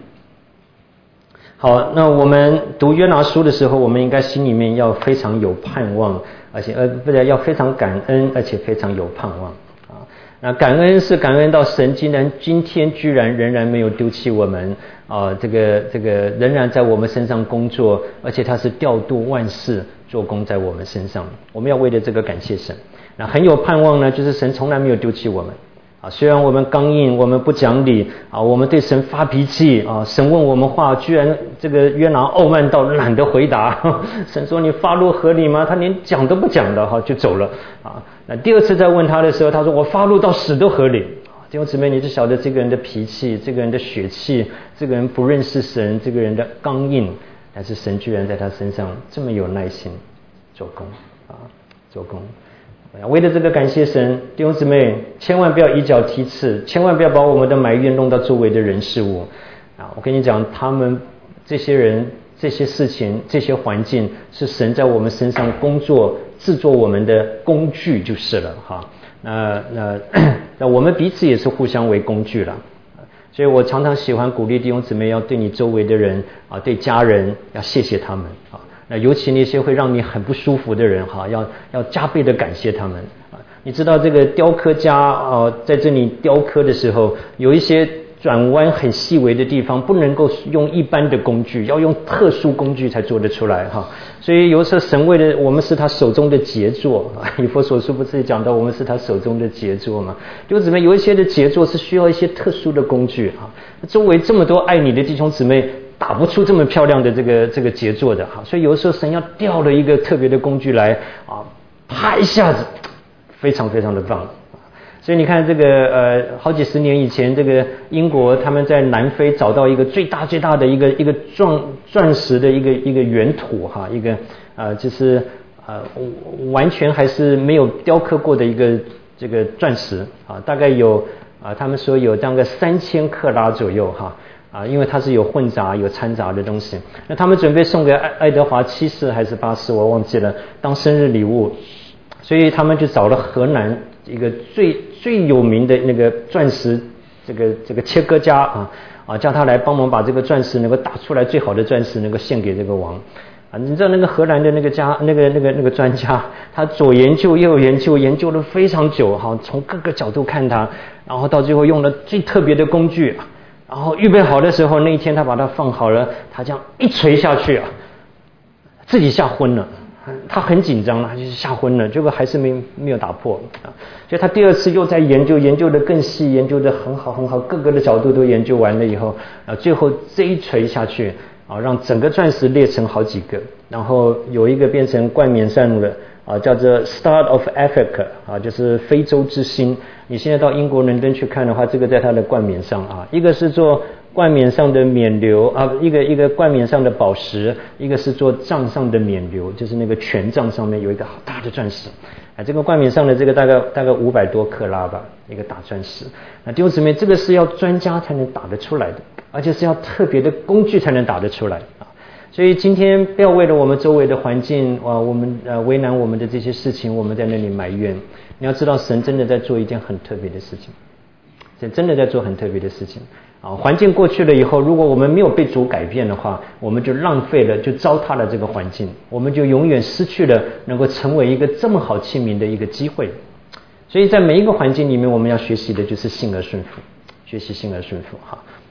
好，那我们读约拿书的时候，我们应该心里面要非常有盼望，而且不是要非常感恩，而且非常有盼望啊。那感恩是感恩到神今天居然仍然没有丢弃我们啊，这个仍然在我们身上工作，而且他是调度万事做工在我们身上，我们要为了这个感谢神。那很有盼望呢，就是神从来没有丢弃我们。啊，虽然我们刚硬，我们不讲理啊，我们对神发脾气啊，神问我们话，居然这个约拿傲慢到懒得回答。神说：“你发怒合理吗？”他连讲都不讲的哈，就走了啊。那第2次再问他的时候，他说：“我发怒到死都合理。”弟兄姊妹，你就晓得这个人的脾气，这个人的血气，这个人不认识神，这个人的刚硬，但是神居然在他身上这么有耐心做工啊，做工。为了这个感谢神，弟兄姊妹千万不要以脚踢刺，千万不要把我们的埋怨弄到周围的人事物啊！我跟你讲，他们这些人、这些事情、这些环境，是神在我们身上工作、制作我们的工具就是了哈。那我们彼此也是互相为工具了。所以我常常喜欢鼓励弟兄姊妹要对你周围的人啊，对家人要谢谢他们啊。那尤其那些会让你很不舒服的人哈，要加倍的感谢他们啊！你知道这个雕刻家在这里雕刻的时候，有一些转弯很细微的地方不能够用一般的工具，要用特殊工具才做得出来哈。所以有时候神为了我们是他手中的杰作啊，以弗所书不是讲到我们是他手中的杰作吗？弟兄姊妹，有一些的杰作是需要一些特殊的工具啊。周围这么多爱你的弟兄姊妹，打不出这么漂亮的这个杰作的哈，所以有时候神要调了一个特别的工具来啊，啪一下子，非常非常的棒。所以你看这个好几十年以前，这个英国他们在南非找到一个最大的一个钻石的一个原土哈，一个就是完全还是没有雕刻过的一个这个钻石啊，大概有他们说有大概3000克拉左右哈。因为它是有混杂有掺杂的东西，那他们准备送给爱德华7世还是8世我忘记了当生日礼物，所以他们就找了河南一个最有名的那个钻石这个切割家叫他来帮忙把这个钻石能够打出来最好的钻石能够献给这个王啊。你知道那个荷兰的那个专家，他左研究右研究，研究了非常久哈，从各个角度看它，然后到最后用了最特别的工具。然后预备好的时候，那一天他把它放好了，他这样一锤下去啊，自己吓昏了。他很紧张了，他就是吓昏了，结果还是没有打破啊。所以他第2次又在研究的更细，研究的很好，各个的角度都研究完了以后最后这一锤下去啊，让整个钻石裂成好几个，然后有一个变成冠冕上了叫做 Star of Africa 就是非洲之星。你现在到英国伦敦去看的话，这个在它的冠冕上一个是做冠冕上的冕旒一个冠冕上的宝石，一个是做杖上的冕旒，就是那个权杖上面有一个好大的钻石这个冠冕上的这个大概500多克拉吧，一个大钻石。弟兄姊妹，这个是要专家才能打得出来的，而且是要特别的工具才能打得出来所以今天不要为了我们周围的环境我们为难我们的这些事情，我们在那里埋怨。你要知道，神真的在做一件很特别的事情，神真的在做很特别的事情环境过去了以后，如果我们没有被主改变的话，我们就浪费了，就糟蹋了这个环境，我们就永远失去了能够成为一个这么好器皿的一个机会。所以在每一个环境里面，我们要学习的就是信而顺服，学习信而顺服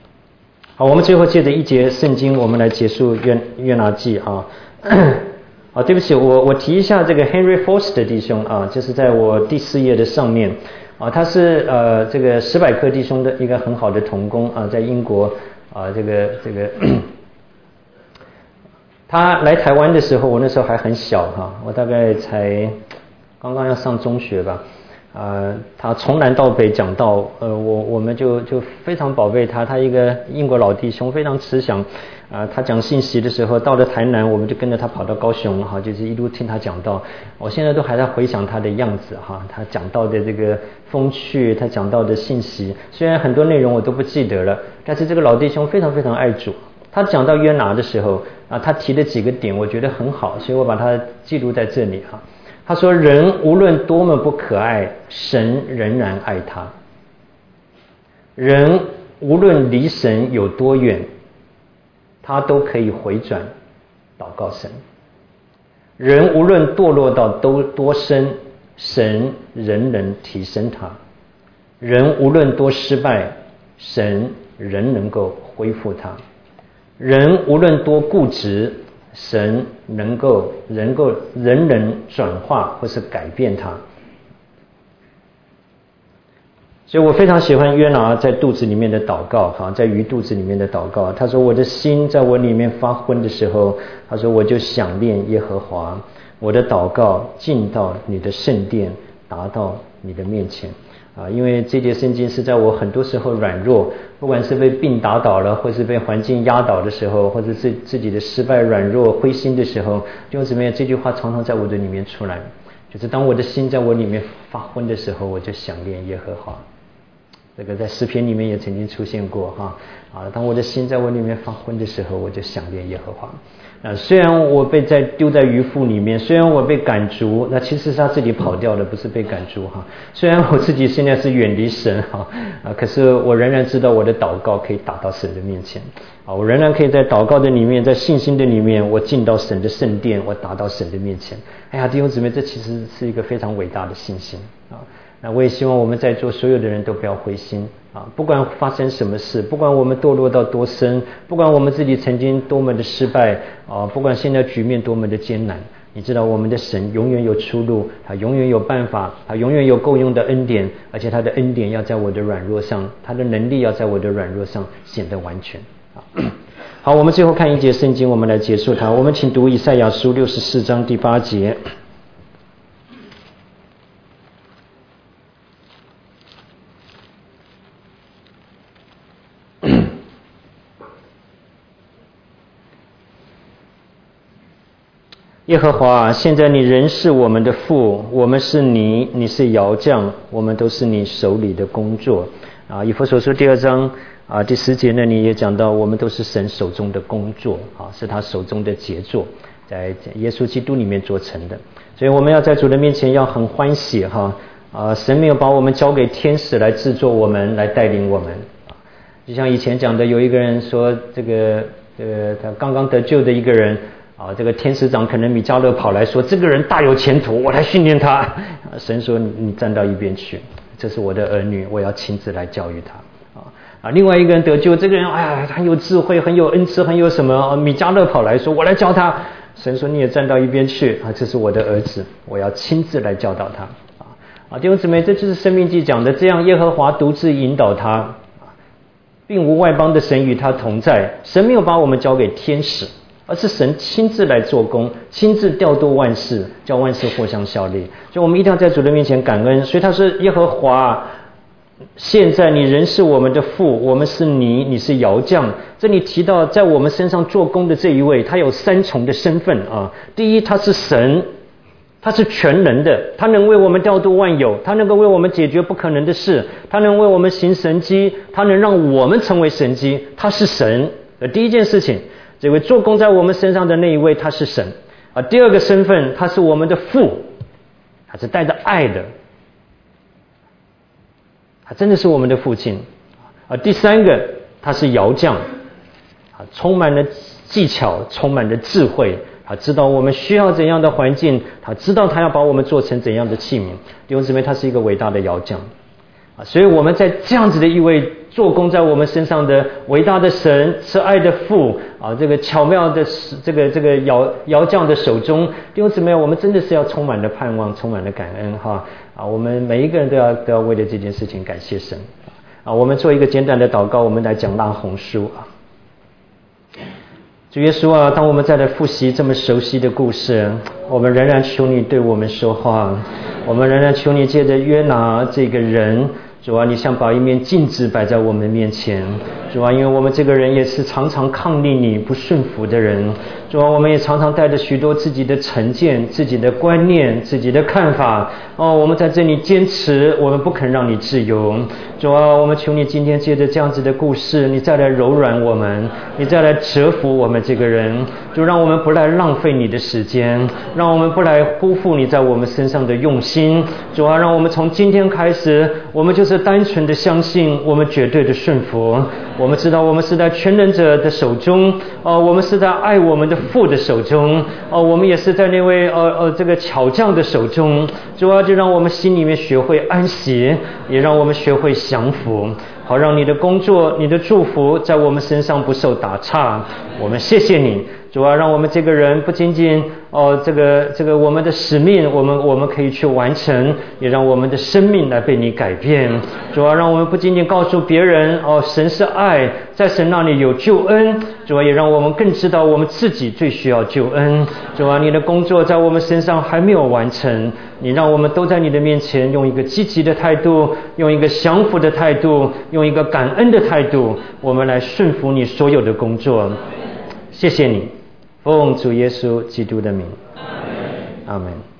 好，我们最后借着一节圣经，我们来结束约拿记对不起，我提一下这个 Henry Foster 弟兄啊，就是在我第4页的上面他是这个史百克弟兄的一个很好的同工在英国这个他来台湾的时候，我那时候还很小我大概才刚刚要上中学吧。他从南到北讲道，我们就非常宝贝他一个英国老弟兄，非常慈祥。他讲信息的时候，到了台南，我们就跟着他跑到高雄就是一路听他讲道。我现在都还在回想他的样子他讲道的这个风趣，他讲道的信息，虽然很多内容我都不记得了，但是这个老弟兄非常非常爱主。他讲到约拿的时候他提了几个点，我觉得很好，所以我把它记录在这里他说，人无论多么不可爱，神仍然爱他。人无论离神有多远，他都可以回转祷告神。人无论堕落到多深，神仍能提升他。人无论多失败，神仍能够恢复他。人无论多固执，神仍能转化或是改变他。所以我非常喜欢约拿在肚子里面的祷告在鱼肚子里面的祷告。他说，我的心在我里面发昏的时候，他说我就想念耶和华，我的祷告进到你的圣殿，达到你的面前因为这节圣经是在我很多时候软弱，不管是被病打倒了，或是被环境压倒的时候，或者是自己的失败软弱灰心的时候，弟兄姊妹，这句话常常在我的里面出来，就是当我的心在我里面发昏的时候，我就想念耶和华。这个在诗篇里面也曾经出现过当我的心在我里面发昏的时候，我就想念耶和华。虽然我被丢在鱼腹里面，虽然我被赶逐，那其实是他自己跑掉的，不是被赶逐虽然我自己现在是远离神可是我仍然知道我的祷告可以达到神的面前我仍然可以在祷告的里面，在信心的里面，我进到神的圣殿，我达到神的面前。弟兄姊妹，这其实是一个非常伟大的信心那我也希望我们在座所有的人都不要灰心不管发生什么事，不管我们堕落到多深，不管我们自己曾经多么的失败不管现在局面多么的艰难，你知道我们的神永远有出路，他永远有办法，他永远有够用的恩典，而且他的恩典要在我的软弱上，他的能力要在我的软弱上显得完全好，我们最后看一节圣经，我们来结束它。我们请读以赛亚书64章第8节。耶和华现在你仍是我们的父，我们是你是窑匠，我们都是你手里的工作以弗所书第2章第10节呢，你也讲到我们都是神手中的工作是他手中的杰作，在耶稣基督里面做成的。所以我们要在主的面前要很欢喜神没有把我们交给天使来制作我们，来带领我们就像以前讲的，有一个人说这个他刚刚得救的一个人这个天使长可能米迦勒跑来说，这个人大有前途，我来训练他神说，你站到一边去，这是我的儿女，我要亲自来教育他另外一个人得救，这个人很有智慧，很有恩赐，很有什么米迦勒跑来说，我来教他，神说你也站到一边去这是我的儿子，我要亲自来教导他弟兄姊妹，这就是申命记讲的，这样耶和华独自引导他，并无外邦的神与他同在。神没有把我们交给天使，而是神亲自来做工，亲自调度万事，叫万事互相效力。所以我们一定要在主的面前感恩。所以他说，耶和华现在你仍是我们的父，我们是你是窑匠。这里提到在我们身上做工的这一位，他有3重的身份第一，他是神，他是全能的，他能为我们调度万有，他能够为我们解决不可能的事，他能为我们行神迹，他能让我们成为神迹，他是神。第一件事情，这位做工在我们身上的那一位，他是神第二个身份，他是我们的父，他是带着爱的，他真的是我们的父亲第三个，他是窑匠充满了技巧，充满了智慧，他知道我们需要怎样的环境，他知道他要把我们做成怎样的器皿。弟兄姊妹，他是一个伟大的窑匠所以我们在这样子的一位做工在我们身上的伟大的神，慈爱的父啊，这个巧妙的这个摇匠的手中。弟兄姊妹，我们真的是要充满了盼望，充满了感恩哈啊！我们每一个人都要为了这件事情感谢神啊！我们做一个简短的祷告，我们来讲拉红书啊。主耶稣啊，当我们再来复习这么熟悉的故事，我们仍然求你对我们说话，我们仍然求你借着约拿这个人，主啊，你像把一面镜子摆在我们面前，主啊，因为我们这个人也是常常抗逆你不顺服的人，主啊，我们也常常带着许多自己的成见、自己的观念、自己的看法我们在这里坚持，我们不肯让你自由。主啊，我们求你今天借着这样子的故事，你再来柔软我们，你再来折服我们这个人，就让我们不来浪费你的时间，让我们不来辜负你在我们身上的用心。主啊，让我们从今天开始，我们就是单纯的相信，我们绝对的顺服。我们知道我们是在全能者的手中我们是在爱我们的父的手中我们也是在那位这个巧匠的手中。主啊，就让我们心里面学会安息，也让我们学会降服，好让你的工作、你的祝福在我们身上不受打岔。我们谢谢你，主啊，让我们这个人不仅仅这个我们的使命我们可以去完成，也让我们的生命来被你改变。主啊，让我们不仅仅告诉别人神是爱，在神那里有救恩。主啊，也让我们更知道我们自己最需要救恩。主啊，你的工作在我们身上还没有完成，你让我们都在你的面前用一个积极的态度，用一个降服的态度，用一个感恩的态度，我们来顺服你所有的工作。谢谢你，奉主耶稣基督的名，阿们。